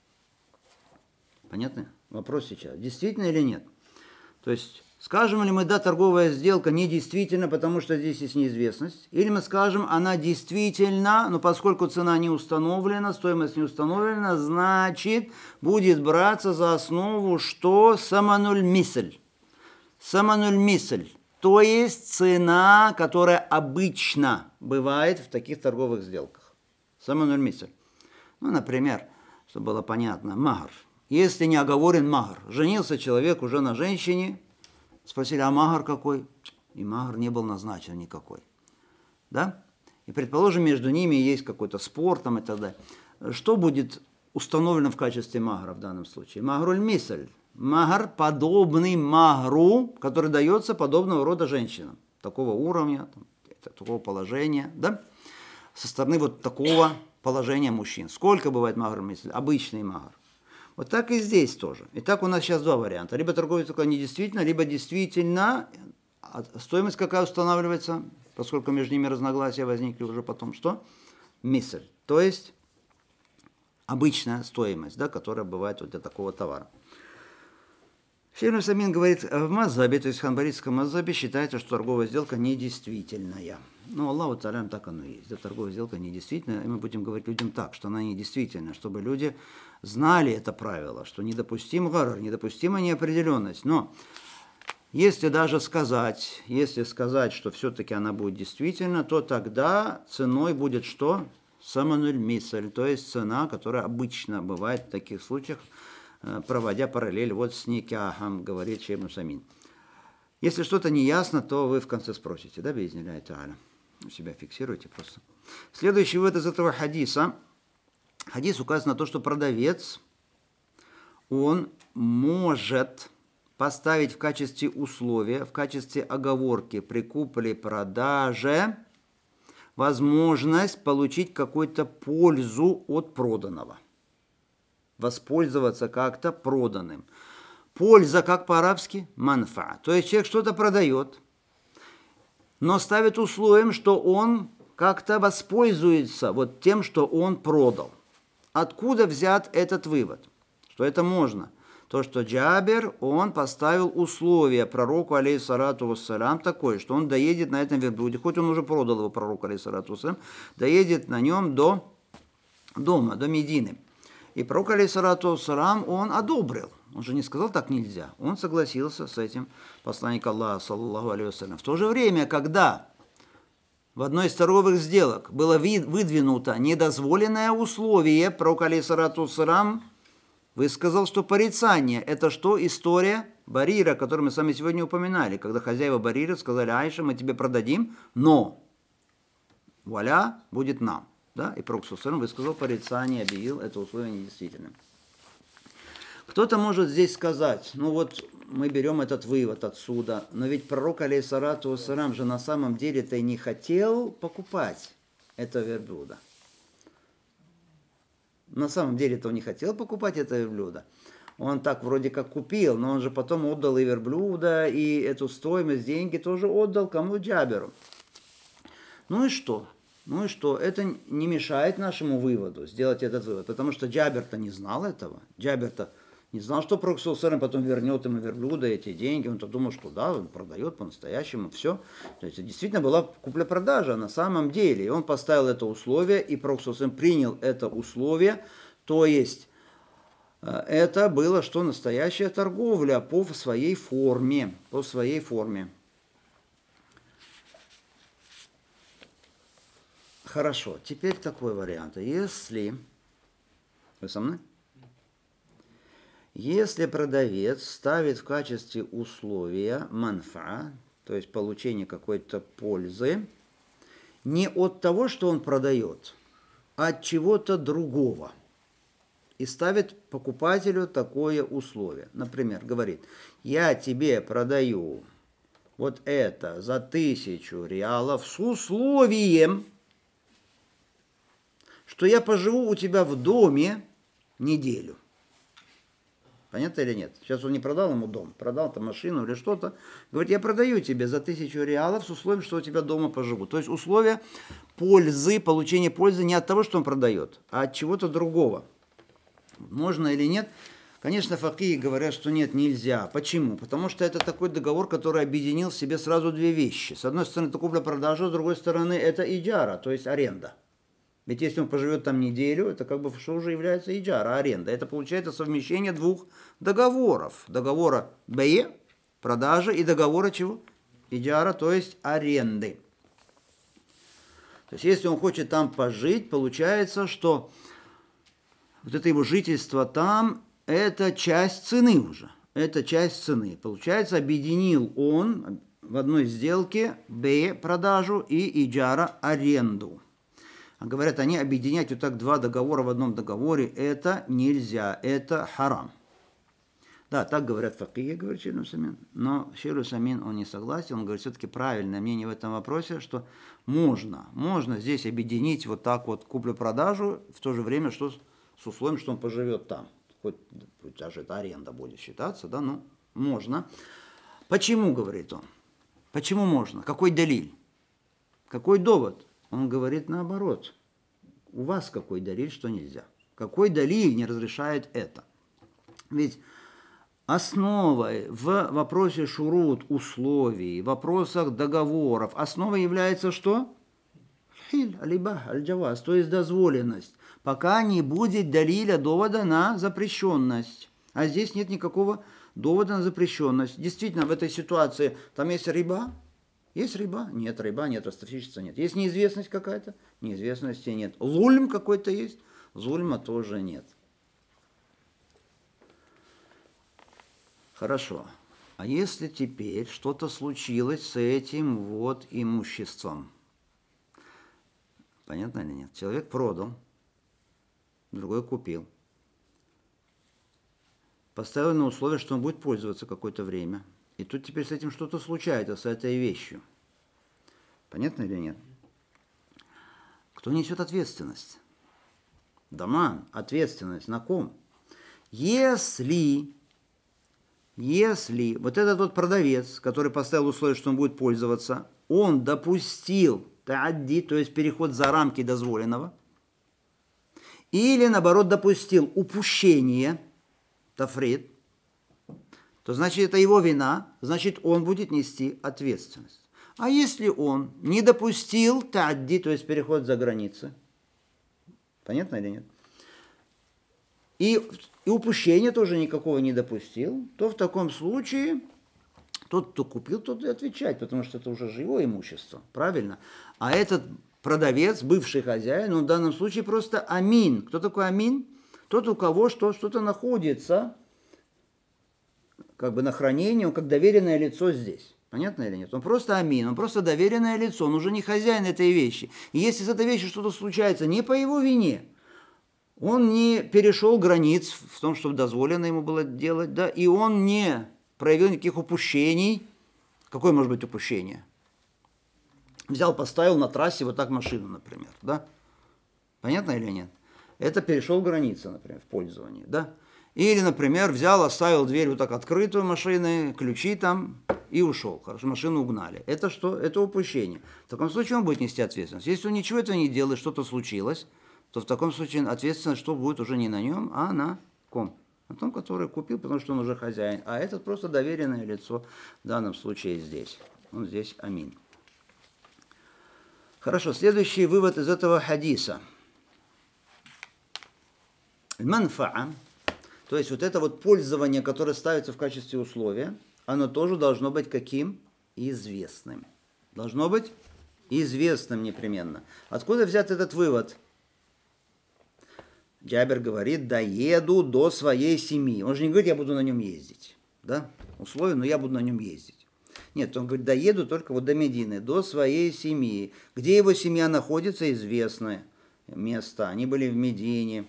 A: Понятно? Вопрос сейчас. Действительно или нет? То есть, скажем ли мы, да, торговая сделка недействительна, потому что здесь есть неизвестность, или мы скажем, она действительна, но поскольку цена не установлена, стоимость не установлена, значит, будет браться за основу, что самануль мисль. Самануль мисль. То есть цена, которая обычно бывает в таких торговых сделках. Самануль мисль. Ну, например, чтобы было понятно, махр. Если не оговорен махр, женился человек уже на женщине, спросили, а махр какой? И махр не был назначен никакой. Да? И, предположим, между ними есть какой-то спор там и так далее. Что будет установлено в качестве махра в данном случае? Махруль мисль. Махр подобный махру, который дается подобного рода женщинам. Такого уровня, такого положения. Да? Со стороны вот такого положения мужчин. Сколько бывает махр мисль? Обычный махр. Вот так и здесь тоже. Итак, у нас сейчас два варианта. Либо торговая сделка недействительна, либо действительно. Стоимость какая устанавливается, поскольку между ними разногласия возникли уже потом. Что? Мисль. То есть обычная стоимость, да, которая бывает вот для такого товара. Шейх ибн Усаймин говорит, в мазхабе, то есть в ханбалитском мазхабе, считается, что торговая сделка недействительная. Ну, Аллаху та'аля, так оно и есть. Да, торговая сделка недействительная, и мы будем говорить людям так, что она недействительная, чтобы люди знали это правило, что недопустим гарар, недопустима неопределенность. Но если даже сказать, что все-таки она будет действительна, то тогда ценой будет что? Самануль мисль, то есть цена, которая обычно бывает в таких случаях, проводя параллель вот с никахом, говорит шейх ибн Усаймин. Если что-то не ясно, то вы в конце спросите, да, би'изниляхи та'аля. У себя фиксируйте просто. Следующий вывод из этого хадиса. Хадис указывает на то, что продавец, он может поставить в качестве условия, в качестве оговорки при купле-продаже возможность получить какую-то пользу от проданного. Воспользоваться как-то проданным. Польза, как по-арабски, манфа. То есть человек что-то продает, но ставит условием, что он как-то воспользуется вот тем, что он продал. Откуда взят этот вывод? Что это можно? То, что Джабер, он поставил условие пророку, алейхиссалату вассалям, такое, что он доедет на этом верблюде, хоть он уже продал его пророку, алейхиссалату вассалям, доедет на нем до дома, до Медины. И пророк, алейхиссалату вассалям, он одобрил. Он же не сказал, так нельзя. Он согласился с этим, посланник Аллаха, саллаллаху алейхи вассалям. В то же время, когда в одной из торговых сделок было выдвинуто недозволенное условие, пророк алейхиссалату вассалям высказал, что порицание – это что? История Барира, которую мы с вами сегодня упоминали, когда хозяева Барира сказали: Айша, мы тебе продадим, но вуаля будет нам. Да? И пророк ﷺ высказал порицание, объявил это условие недействительным. Кто-то может здесь сказать: ну вот мы берем этот вывод отсюда, но ведь пророк алейхиссалату вассалям же на самом деле-то и не хотел покупать это верблюда. На самом деле-то он не хотел покупать это верблюда. Он так вроде как купил, но он же потом отдал и верблюда, и эту стоимость, деньги тоже отдал кому? Джаберу. Ну и что? Ну и что? Это не мешает нашему выводу, сделать этот вывод, потому что Джабер-то не знал этого. Джабер-то не знал, что пророк ﷺ потом вернет ему верблюда, эти деньги. Он-то думал, что да, он продает по-настоящему, все. То есть действительно была купля-продажа на самом деле. И он поставил это условие, и пророк ﷺ принял это условие. То есть это было что? Настоящая торговля по своей форме. По своей форме. Хорошо, теперь такой вариант. Если... Вы со мной? Если продавец ставит в качестве условия манфа, то есть получение какой-то пользы, не от того, что он продает, а от чего-то другого, и ставит покупателю такое условие. Например, говорит: я тебе продаю вот это за 1000 реалов с условием, что я поживу у тебя в доме неделю. Понятно или нет? Сейчас он не продал ему дом, продал там машину или что-то. Говорит: я продаю тебе за 1000 реалов с условием, что у тебя дома поживу. То есть условие пользы, получения пользы не от того, что он продает, а от чего-то другого. Можно или нет? Конечно, факихи говорят, что нет, нельзя. Почему? Потому что это такой договор, который объединил в себе сразу две вещи. С одной стороны, это купля-продажа, с другой стороны, это иджара, то есть аренда. Ведь если он поживет там неделю, это как бы что уже является иджара, аренда. Это получается совмещение двух договоров. Договора бе, продажи, и договора чего? Иджара, то есть аренды. То есть если он хочет там пожить, получается, что вот это его жительство там, это часть цены уже. Это часть цены. Получается, объединил он в одной сделке бе, продажу, и иджара, аренду. А говорят, они объединять вот так два договора в одном договоре, это нельзя, это харам. Да, так говорят факихи, говорит Шейх Усаймин, но Шейх Усаймин, он не согласен, он говорит, все-таки правильное мнение в этом вопросе, что можно здесь объединить вот так вот куплю-продажу, в то же время, что с условием, что он поживет там. Хоть даже это аренда будет считаться, да, но можно. Почему, говорит он? Почему можно? Какой далиль? Какой довод? Он говорит наоборот. У вас какой далиль, что нельзя? Какой далиль не разрешает это? Ведь основой в вопросе шурут, условий, в вопросах договоров, основой является что? Хиль, алибах, аль-джаваз, то есть дозволенность. Пока не будет далиля, довода на запрещенность. А здесь нет никакого довода на запрещенность. Действительно, в этой ситуации там есть риба. Есть риба? Нет, риба нет, ростовщичества нет. Есть неизвестность какая-то? Неизвестности нет. Зульм какой-то есть? Зульма тоже нет. Хорошо. А если теперь что-то случилось с этим вот имуществом? Понятно или нет? Человек продал, другой купил. Поставил на условие, что он будет пользоваться какое-то время. И тут теперь с этим что-то случается, с этой вещью. Понятно или нет? Кто несет ответственность? Даман, ответственность на ком? Если вот этот вот продавец, который поставил условие, что он будет пользоваться, он допустил таадди, то есть переход за рамки дозволенного, или наоборот допустил упущение, тафрид, то значит это его вина, значит он будет нести ответственность. А если он не допустил таадди, то есть переход за границы, понятно или нет? И упущения тоже никакого не допустил, то в таком случае Тот, кто купил, тот и отвечает, потому что это уже же его имущество, правильно? А этот продавец, бывший хозяин, он в данном случае просто амин. Кто такой амин? Тот, у кого что-то находится, как бы на хранении, он как доверенное лицо здесь. Понятно или нет? Он просто амин, он просто доверенное лицо, он уже не хозяин этой вещи. И если с этой вещью что-то случается не по его вине, он не перешел границ в том, что дозволено ему было делать, да, и он не проявил никаких упущений. Какое может быть упущение? Взял, поставил на трассе вот так машину, например, да? Понятно или нет? Это перешел границы, например, в пользовании, да? Или, например, взял, оставил дверь вот так открытую машины, ключи там и ушел. Хорошо, машину угнали. Это что? Это упущение. В таком случае он будет нести ответственность. Если он ничего этого не делает, что-то случилось, то в таком случае ответственность что будет уже не на нем, а на ком? На том, который купил, потому что он уже хозяин. А этот просто доверенное лицо в данном случае здесь. Он здесь амин. Хорошо, следующий вывод из этого хадиса. Манфаа, то есть вот это вот пользование, которое ставится в качестве условия, оно тоже должно быть каким? Известным. Должно быть известным непременно. Откуда взят этот вывод? Джабер говорит, доеду до своей семьи. Он же не говорит, я буду на нем ездить. Да? Условие, но я буду на нем ездить. Нет, он говорит, доеду только вот до Медины, до своей семьи. Где его семья находится, известное место. Они были в Медине.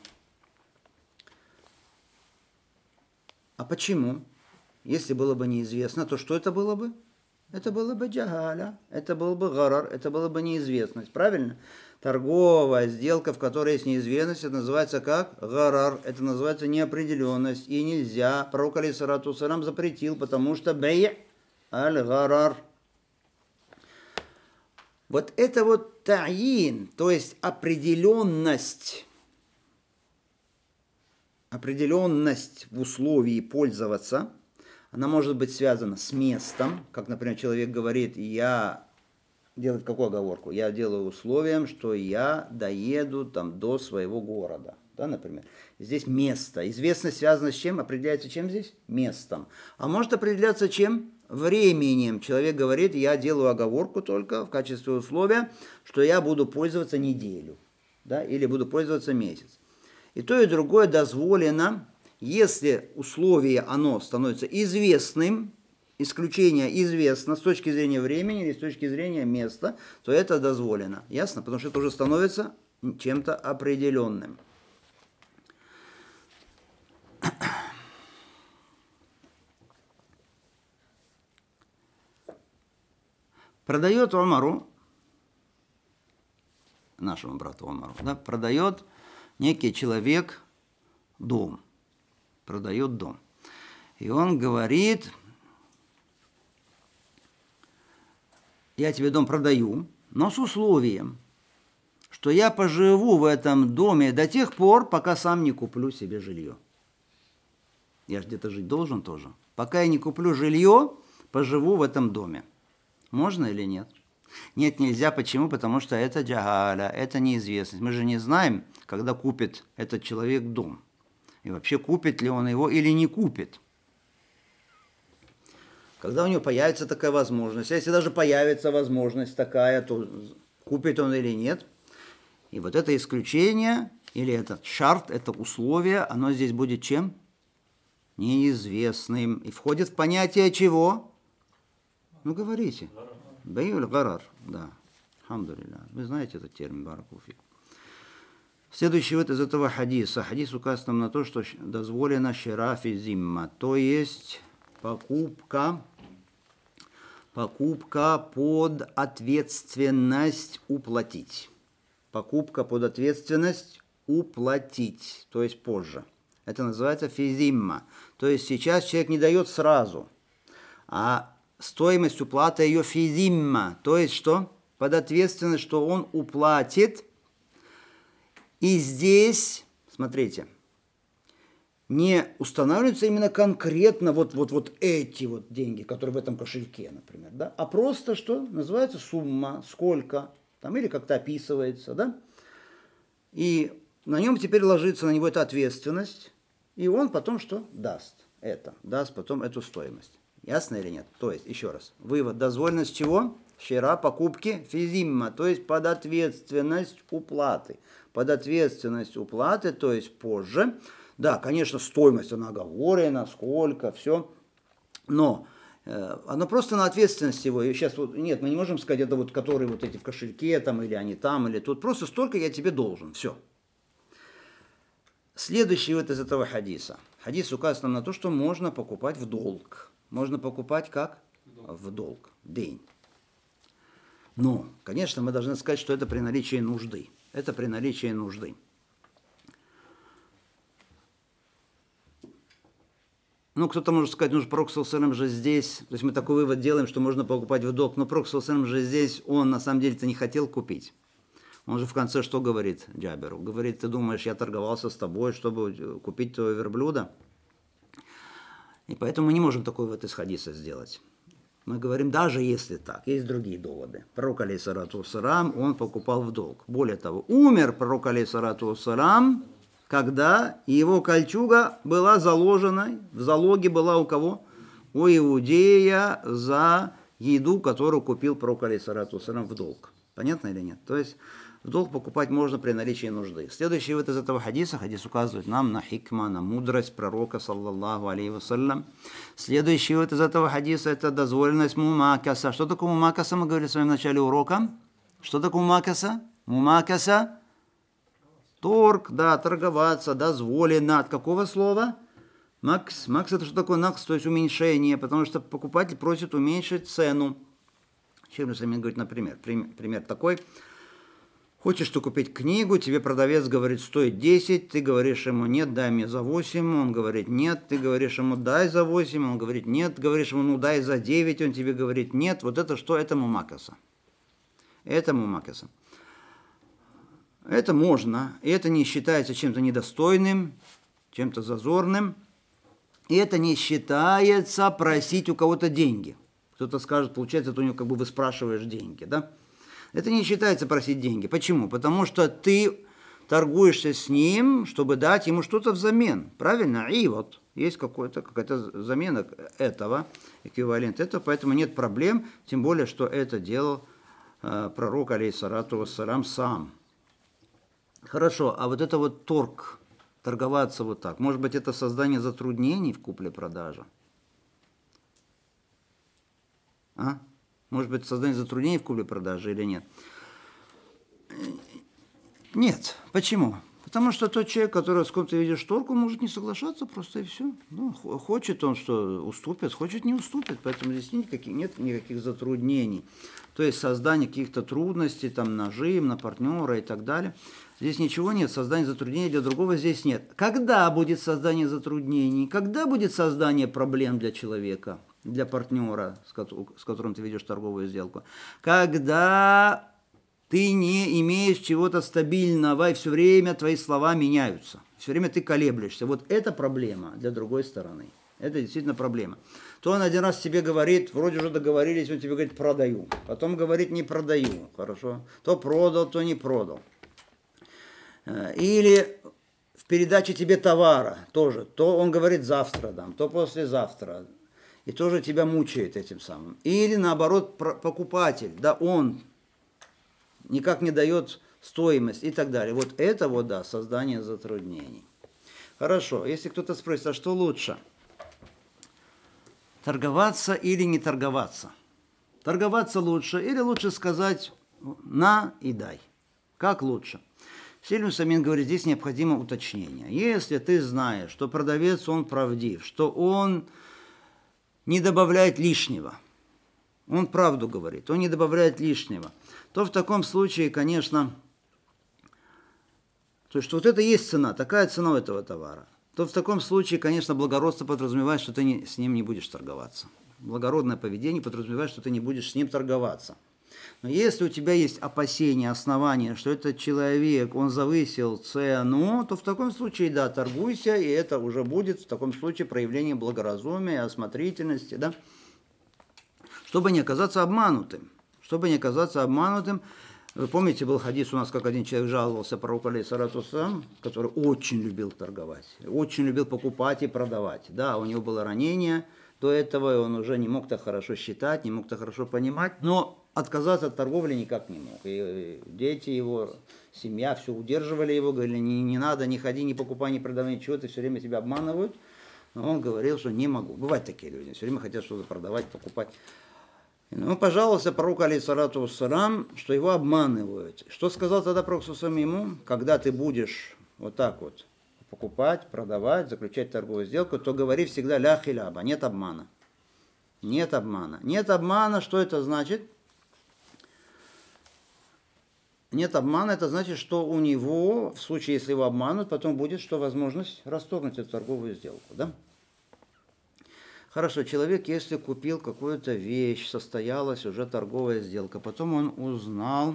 A: А почему? Если было бы неизвестно, то что это было бы? Это было бы джагаля, это был бы гарар, это было бы неизвестность. Правильно? Торговая сделка, в которой есть неизвестность, это называется как гарар, это называется неопределенность. И нельзя, пророк алейхиссалату вассалям запретил, потому что бей аль-гарар. Вот это вот таин, то есть определенность в условии пользоваться, она может быть связана с местом, как, например, человек говорит, я делает какую оговорку? Я делаю условием, что я доеду там до своего города, да, например. Здесь место. Известность связана с чем? Определяется чем здесь? Местом. А может определяться чем? Временем. Человек говорит, я делаю оговорку только в качестве условия, что я буду пользоваться неделю, да, или буду пользоваться месяц. И то, и другое дозволено, если условие оно становится известным, исключение известно с точки зрения времени или с точки зрения места, то это дозволено. Ясно? Потому что это уже становится чем-то определенным. Продает Омару, нашему брату Омару, да, продает некий человек дом. Продает дом. И он говорит, я тебе дом продаю, но с условием, что я поживу в этом доме до тех пор, пока сам не куплю себе жилье. Я же где-то жить должен тоже. Пока я не куплю жилье, поживу в этом доме. Можно или нет? Нет, нельзя. Почему? Потому что это джагаля, это неизвестность. Мы же не знаем, когда купит этот человек дом. И вообще, купит ли он его или не купит. Когда у него появится такая возможность, если даже появится возможность такая, то купит он или нет. И вот это исключение, или этот шарт, это условие, оно здесь будет чем? Неизвестным. И входит в понятие чего? Ну, говорите. Бейуль гарар. Да. Алхамдулилля. Вы знаете этот термин, баракуфи. Следующий вот из этого хадиса. Хадис указывает нам на то, что дозволено ширафи зимма, то есть покупка под ответственность уплатить. Покупка под ответственность уплатить, то есть позже. Это называется физимма. То есть сейчас человек не дает сразу, а стоимость уплаты ее физимма. То есть что? Под ответственность, что он уплатит. И здесь, смотрите, не устанавливаются именно конкретно вот эти вот деньги, которые в этом кошельке, например, да, а просто что? Называется сумма, сколько, там, или как-то описывается, да, и на нем теперь ложится на него эта ответственность, и он потом что? Даст потом эту стоимость. Ясно или нет? То есть, еще раз, вывод, дозволенность чего? Шира, покупки, физимма, то есть под ответственность уплаты. Под ответственность уплаты, то есть позже. Да, конечно, стоимость она оговорена, сколько, все. Но оно просто на ответственность его. И сейчас вот, нет, мы не можем сказать, это вот которые вот эти в кошельке, там, или они там, или тут. Просто столько я тебе должен. Все. Следующий вот из этого хадиса. Хадис указывает нам на то, что можно покупать в долг. Можно покупать как? В долг. День. Но, конечно, мы должны сказать, что это при наличии нужды. Это при наличии нужды. Ну, кто-то может сказать, ну, Пророк ﷺ же здесь, то есть мы такой вывод делаем, что можно покупать в долг, но Пророк ﷺ же здесь, он на самом деле-то не хотел купить. Он же в конце что говорит Джаберу? Говорит, ты думаешь, я торговался с тобой, чтобы купить твоего верблюда? И поэтому мы не можем такой вот из хадиса сделать. Мы говорим, даже если так, есть другие доводы. Пророк, алейхиссалату вассалам, он покупал в долг. Более того, умер пророк, алейхиссалату вассалам, когда его кольчуга была заложена, в залоге была у кого? У иудея за еду, которую купил пророк, алейхиссалату вассалам, в долг. Понятно или нет? То есть в долг покупать можно при наличии нужды. Следующий вот из этого хадиса, хадис указывает нам на хикма, на мудрость пророка, саллаллаху алейхи вассалям. Следующий вот из этого хадиса, это дозволенность мумакаса. Что такое мумакаса, мы говорили с вами в начале урока? Что такое мумакаса? Мумакаса? Торг, да, торговаться, дозволено. От какого слова? Макс. Макс это что такое накс, то есть уменьшение, потому что покупатель просит уменьшить цену. Чем же говорит, например, пример такой. Хочешь ты купить книгу, тебе продавец говорит, стоит 10, ты говоришь ему, нет, дай мне за 8, он говорит, нет, ты говоришь ему, дай за 8, он говорит, нет, говоришь ему, ну дай за 9, он тебе говорит, нет, вот это что? Это мумакаса. Это мумакаса. Это можно, и это не считается чем-то недостойным, чем-то зазорным, и это не считается просить у кого-то деньги. Кто-то скажет, получается, это у него как бы вы спрашиваешь деньги, да? Это не считается просить деньги. Почему? Потому что ты торгуешься с ним, чтобы дать ему что-то взамен. Правильно? И вот есть какая-то замена этого, эквивалент этого, поэтому нет проблем, тем более, что это делал пророк, алейхиссалату вассалам, сам. Хорошо, а вот это вот торг, торговаться вот так, может быть, это создание затруднений в купле-продаже? А? Может быть, создание затруднений в купле-продаже или нет? Нет. Почему? Потому что тот человек, который в каком-то виде шторку, может не соглашаться просто и все. Ну, хочет он, что уступит, хочет не уступит. Поэтому здесь нет никаких затруднений. То есть создание каких-то трудностей, там, нажим на партнера и так далее. Здесь ничего нет, создания затруднений для другого здесь нет. Когда будет создание затруднений? Когда будет создание проблем для человека? Для партнера, с которым ты ведешь торговую сделку, когда ты не имеешь чего-то стабильного, и все время твои слова меняются, все время ты колеблешься. Вот это проблема для другой стороны. Это действительно проблема. То он один раз тебе говорит, вроде уже договорились, он тебе говорит, продаю. Потом говорит, не продаю, хорошо. То продал, то не продал. Или в передаче тебе товара тоже. То он говорит, завтра дам, то послезавтра. И тоже тебя мучает этим самым. Или наоборот, покупатель, да, он никак не дает стоимость и так далее. Вот это вот, да, создание затруднений. Хорошо, если кто-то спросит, а что лучше? Торговаться или не торговаться? Торговаться лучше или лучше сказать на и дай? Как лучше? Сильвин Самин говорит, здесь необходимо уточнение. Если ты знаешь, что продавец, он правдив, что он не добавляет лишнего, он правду говорит, он не добавляет лишнего, то в таком случае, конечно, то есть, что вот это есть цена, такая цена у этого товара, то в таком случае, конечно, благородство подразумевает, что ты с ним не будешь торговаться. Благородное поведение подразумевает, что ты не будешь с ним торговаться. Но если у тебя есть опасения, основания, что этот человек, он завысил цену, то в таком случае, да, торгуйся, и это уже будет в таком случае проявление благоразумия, осмотрительности, да, чтобы не оказаться обманутым. Чтобы не оказаться обманутым, вы помните, был хадис у нас, как один человек жаловался пророку, алейхиссалату вассалам, который очень любил торговать, очень любил покупать и продавать. Да, у него было ранение, До этого он уже не мог так хорошо считать, не мог так хорошо понимать, но отказаться от торговли никак не мог. И дети его, семья, все удерживали его, говорили, не надо, не ходи, не покупай, не продавай ничего, ты все время тебя обманывают. Но он говорил, что не могу. Бывают такие люди, все время хотят что-то продавать, покупать. Ну, пожаловался пророк, алейхиссалату вассалам, что его обманывают. Что сказал тогда пророк ему? Когда ты будешь вот так вот покупать, продавать, заключать торговую сделку, то говори всегда ля хиляба, нет обмана. Нет обмана. Нет обмана, что это значит? Нет обмана, это значит, что у него, в случае, если его обманут, потом будет что возможность расторгнуть эту торговую сделку, да? Хорошо, человек, если купил какую-то вещь, состоялась уже торговая сделка, потом он узнал,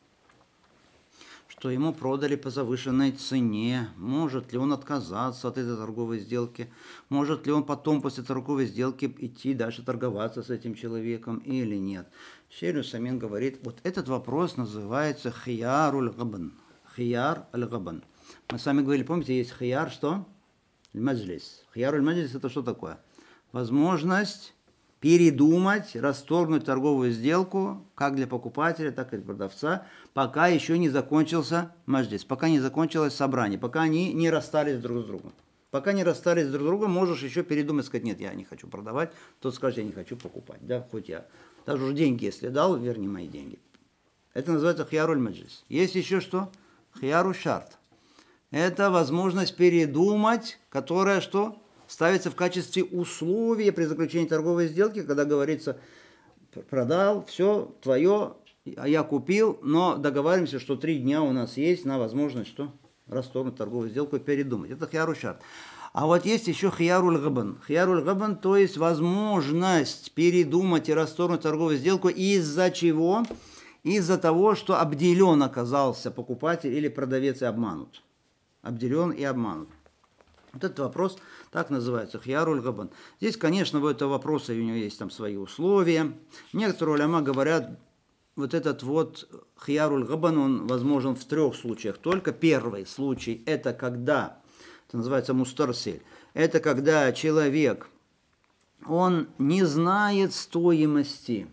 A: что ему продали по завышенной цене, может ли он отказаться от этой торговой сделки, может ли он потом после торговой сделки идти дальше торговаться с этим человеком или нет. Шейх Усаймин говорит, вот этот вопрос называется хияр аль-габан. Хияр аль-габан. Мы с вами говорили, помните, есть хияр, что? Аль-маджлис. Хияр аль-маджлис это что такое? Возможность передумать, расторгнуть торговую сделку, как для покупателя, так и для продавца, пока еще не закончился маджлис, пока не закончилось собрание, пока они не расстались друг с другом. Пока не расстались друг с другом, можешь еще передумать, сказать, нет, я не хочу продавать, тот скажет, я не хочу покупать, да, хоть я. Даже уже деньги, если дал, верни мои деньги. Это называется хияруль маджлис. Есть еще что? Хияру шарт. Это возможность передумать, которая что? Ставится в качестве условия при заключении торговой сделки, когда говорится, продал, все, твое, а я купил, но договариваемся, что 3 дня у нас есть на возможность, что расторгнуть торговую сделку и передумать. Это хияру шарт. А вот есть еще хияруль габан. Хияруль габан, то есть возможность передумать и расторгнуть торговую сделку из-за чего? Из-за того, что обделен оказался покупатель или продавец и обманут. Обделен и обманут. Вот этот вопрос так называется, хияруль габан. Здесь, конечно, в этом вопросе у него есть там свои условия. Некоторые уляма говорят, вот этот вот хияруль габан, он возможен в 3 случаях. Только первый случай, это когда, это называется мустарсель, это когда человек, он не знает стоимости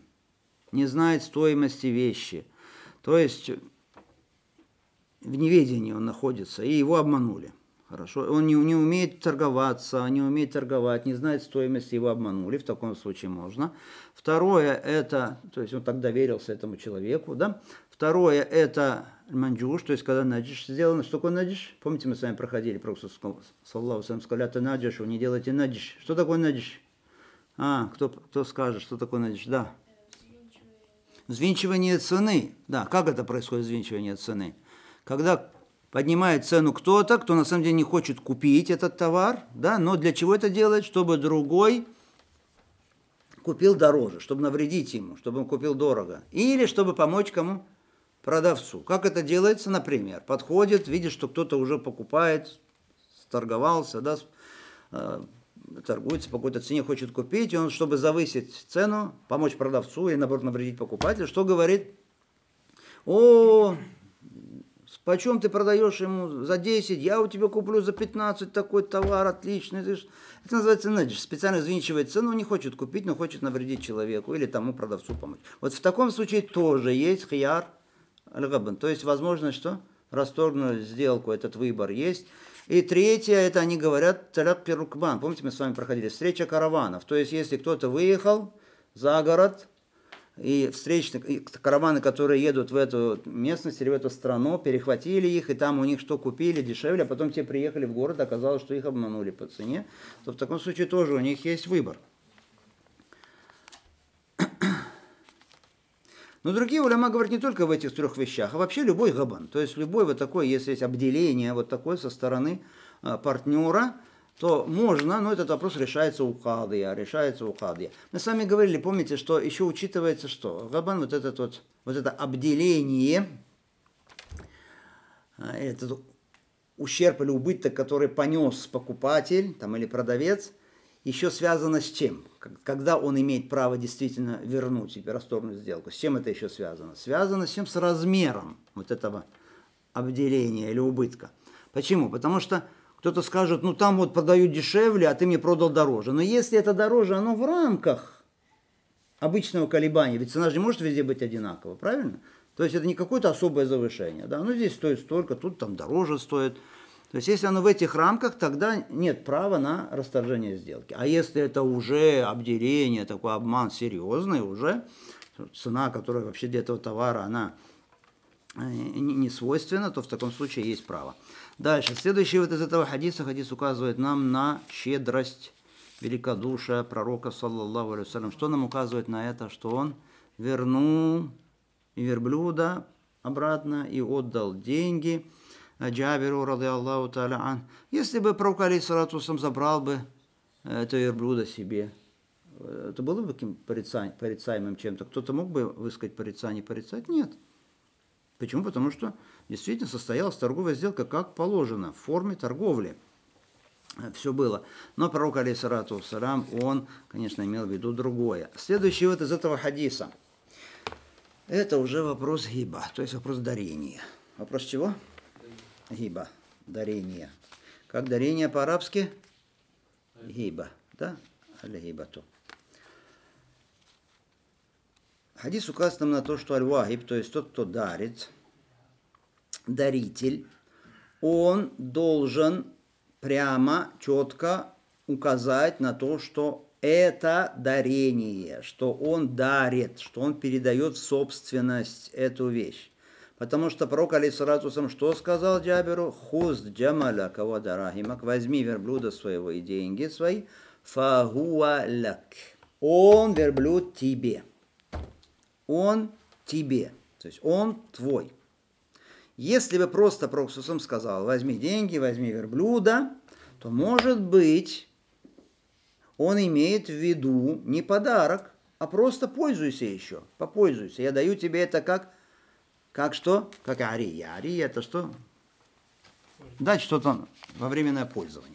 A: вещи. То есть в неведении он находится, и его обманули. Хорошо, он не умеет торговаться, не умеет торговать, не знает стоимости, его обманули, в таком случае можно. Второе, это, то есть он так доверился этому человеку, да. Второе, это манджуш, то есть когда наджиш сделано. Что такое наджиш? Помните, мы с вами проходили, просто саллаху салям сказали, это наджиш, не делайте наджиш. Что такое наджиш? Кто скажет, что такое наджиш? Да. Взвинчивание цены. Да, как это происходит, взвинчивание цены? Когда поднимает цену кто-то, кто на самом деле не хочет купить этот товар, да, но для чего это делает? Чтобы другой купил дороже, чтобы навредить ему, чтобы он купил дорого. Или чтобы помочь кому? Продавцу. Как это делается? Например, подходит, видит, что кто-то уже покупает, торговался, да, торгуется по какой-то цене, хочет купить, и он, чтобы завысить цену, помочь продавцу или, наоборот, навредить покупателю, что говорит? Почем ты продаешь ему за 10, я у тебя куплю за 15 такой товар, отличный. Это называется наджиш. Специально взвинчивает цену, не хочет купить, но хочет навредить человеку или тому продавцу помочь. Вот в таком случае тоже есть хияр аль-габан. То есть возможность, что расторгнуть сделку, этот выбор есть. И третье, это они говорят таляк пирукбан. Помните, мы с вами проходили встреча караванов. То есть если кто-то выехал за город, и встречные караваны, которые едут в эту местность или в эту страну, перехватили их, и там у них что купили дешевле, а потом те приехали в город, оказалось, что их обманули по цене, то в таком случае тоже у них есть выбор. Но другие уляма говорят не только в этих 3 вещах, а вообще любой габан. То есть любой вот такой, если есть обделение вот такое со стороны партнера, то можно, но этот вопрос решается у кадия. Мы с вами говорили, помните, что еще учитывается, что габан, вот это обделение, этот ущерб или убыток, который понес покупатель там, или продавец, еще связано с чем? Когда он имеет право действительно вернуть и расторгнуть сделку. С чем это еще связано? Связано с чем? С размером вот этого обделения или убытка. Почему? Потому что Кто-то скажет, ну там вот продают дешевле, а ты мне продал дороже. Но если это дороже, оно в рамках обычного колебания. Ведь цена же не может везде быть одинакова, правильно? То есть это не какое-то особое завышение. Да? Ну здесь стоит столько, тут там дороже стоит. То есть если оно в этих рамках, тогда нет права на расторжение сделки. А если это уже обделение, такой обман серьезный, уже цена, которая вообще для этого товара, она не свойственна, то в таком случае есть право. Дальше. Следующий вот из этого хадиса, хадис указывает нам на щедрость, великодушие пророка, саллаллаху алейхи вассалям. Что нам указывает на это? Что он вернул и верблюда обратно и отдал деньги Джабиру, ради Аллаху та'аля ан. Если бы пророк алейхиссалату вассалям забрал бы это верблюда себе, это было бы каким порицаемым чем-то? Кто-то мог бы высказать порицание, порицать? Нет. Почему? Потому что действительно состоялась торговая сделка как положено, в форме торговли. Все было. Но пророк, алейхиссалату вассалям, он, конечно, имел в виду другое. Следующий вот из этого хадиса. Это уже вопрос гиба, то есть вопрос дарения. Вопрос чего? Гиба. Дарение. Как дарение по-арабски? Гиба. Да? Аль-гибату. Хадис указывает нам на то, что аль-вахиб, то есть тот, кто дарит, даритель, он должен прямо, четко указать на то, что это дарение, что он дарит, что он передает в собственность эту вещь. Потому что пророк, алейхиссалату вассалям, что сказал Джабиру? Хуз джамаляка ва дарахимак, возьми верблюда своего и деньги свои, фагуа лак. Он верблюд тебе. Он тебе, то есть он твой. Если бы просто пророк сказал, возьми деньги, возьми верблюда, то, может быть, он имеет в виду не подарок, а просто пользуйся еще, попользуйся. Я даю тебе это как что? Как ария. Ария это что? Дать что-то во временное пользование.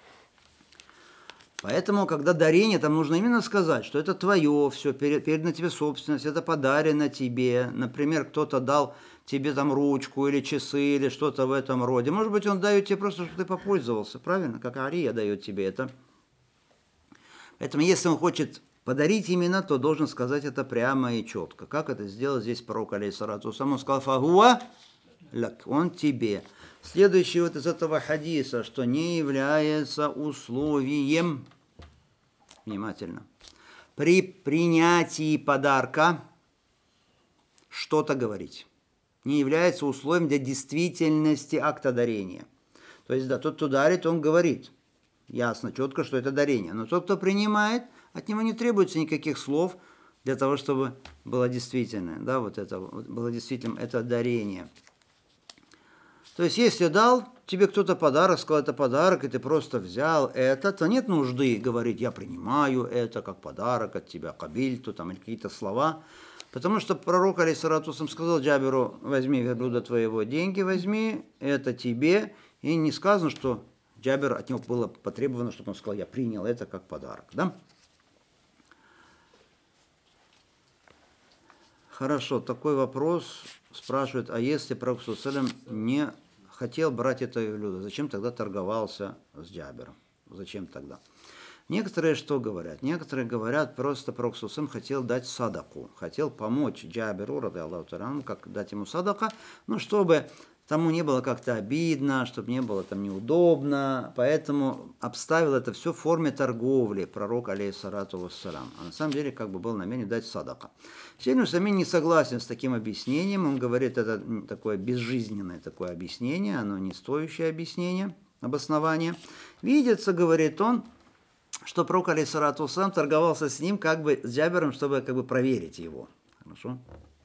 A: Поэтому, когда дарение, там нужно именно сказать, что это твое, все, передана тебе собственность, это подарено тебе. Например, кто-то дал тебе там ручку или часы, или что-то в этом роде. Может быть, он дает тебе просто, чтобы ты попользовался, правильно? Как ария дает тебе это. Поэтому, если он хочет подарить именно, то должен сказать это прямо и четко. Как это сделал здесь пророк, алейхиссалату вассалям? Он сказал, фагуа лак, он тебе. Следующий вот из этого хадиса, что не является условием, внимательно, при принятии подарка что-то говорить. Не является условием для действительности акта дарения. То есть, да, тот, кто дарит, он говорит. Ясно, четко, что это дарение. Но тот, кто принимает, от него не требуется никаких слов для того, чтобы было действительно, да, вот это было действительно это дарение. То есть, если дал тебе кто-то подарок, сказал, это подарок, и ты просто взял это, то нет нужды говорить, я принимаю это как подарок от тебя, кабильту, там, или какие-то слова. Потому что пророк, алейхиссалату вассалям, сказал Джабиру, возьми верблюда твоего, деньги возьми, это тебе. И не сказано, что Джабир, от него было потребовано, чтобы он сказал, я принял это как подарок. Да? Хорошо, такой вопрос спрашивает, а если пророк не хотел брать это верблюда, зачем тогда торговался с Джабиром? Зачем тогда? Некоторые что говорят? Некоторые говорят, просто пророк хотел дать садаку, хотел помочь Джабиру, ради Аллаху та'аля, как дать ему садака, ну, чтобы тому не было как-то обидно, чтобы не было там неудобно, поэтому обставил это все в форме торговли, пророк, алейхиссалату вассалям. А на самом деле, как бы был намерен дать садака. Шейх Усаймин не согласен с таким объяснением, он говорит, это такое безжизненное такое объяснение, оно не стоящее объяснение, обоснование. Видится, говорит он, что пророк, алейхиссалату вассалям, торговался с ним, как бы с Джабиром, чтобы как бы проверить его. Хорошо?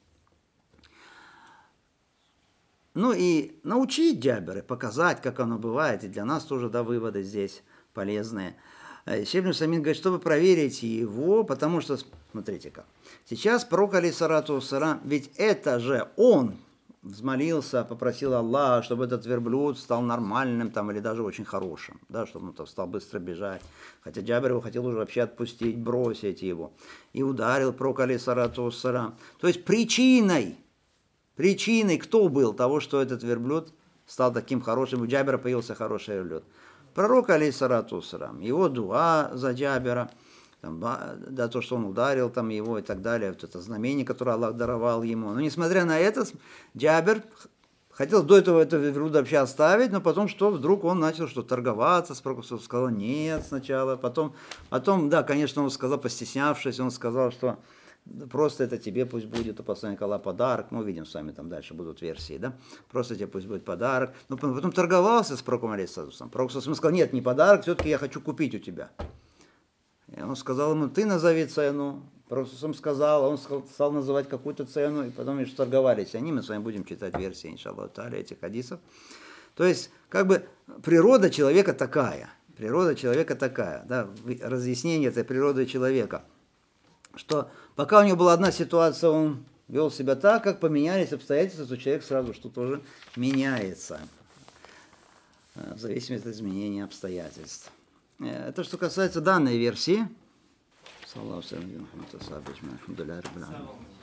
A: Ну и научить Джабира, показать, как оно бывает, и для нас тоже, да, выводы здесь полезные. Шейх Усаймин говорит, чтобы проверить его, потому что, смотрите как, сейчас пророк, алейхиссалату вассалям, ведь это же он взмолился, попросил Аллаха, чтобы этот верблюд стал нормальным там, или даже очень хорошим, да, чтобы он там стал быстро бежать. Хотя Джабир его хотел уже вообще отпустить, бросить его. И ударил пророк, алейхиссалату вассалям. То есть причиной кто был того, что этот верблюд стал таким хорошим, у Джабира появился хороший верблюд? пророка, алейхиссалату вассалям, его дуа за Джабера, там, да, то, что он ударил там его и так далее, вот это знамение, которое Аллах даровал ему. Но несмотря на это, Джабер хотел до этого эту верблюда вообще оставить, но потом что, вдруг он начал что, торговаться с пророком, сказал нет сначала, потом, да, конечно, он сказал, постеснявшись, он сказал, что просто это тебе пусть будет у посланника Аллаха подарок. Мы увидим с вами, там дальше будут версии, да? Просто тебе пусть будет подарок. Но потом торговался с пророком алейхиссалату. Пророк сказал, нет, не подарок, все-таки я хочу купить у тебя. И он сказал ему, ты назови цену. Пророк сказал, он стал называть какую-то цену, и потом еще торговались они. Мы с вами будем читать версии, иншаллах та'аля, этих хадисов. То есть, как бы, природа человека такая. Природа человека такая, да? Разъяснение этой природы человека. Что пока у него была одна ситуация, он вел себя так, как поменялись обстоятельства, то человек сразу что тоже меняется. В зависимости от изменения обстоятельств. Это что касается данной версии.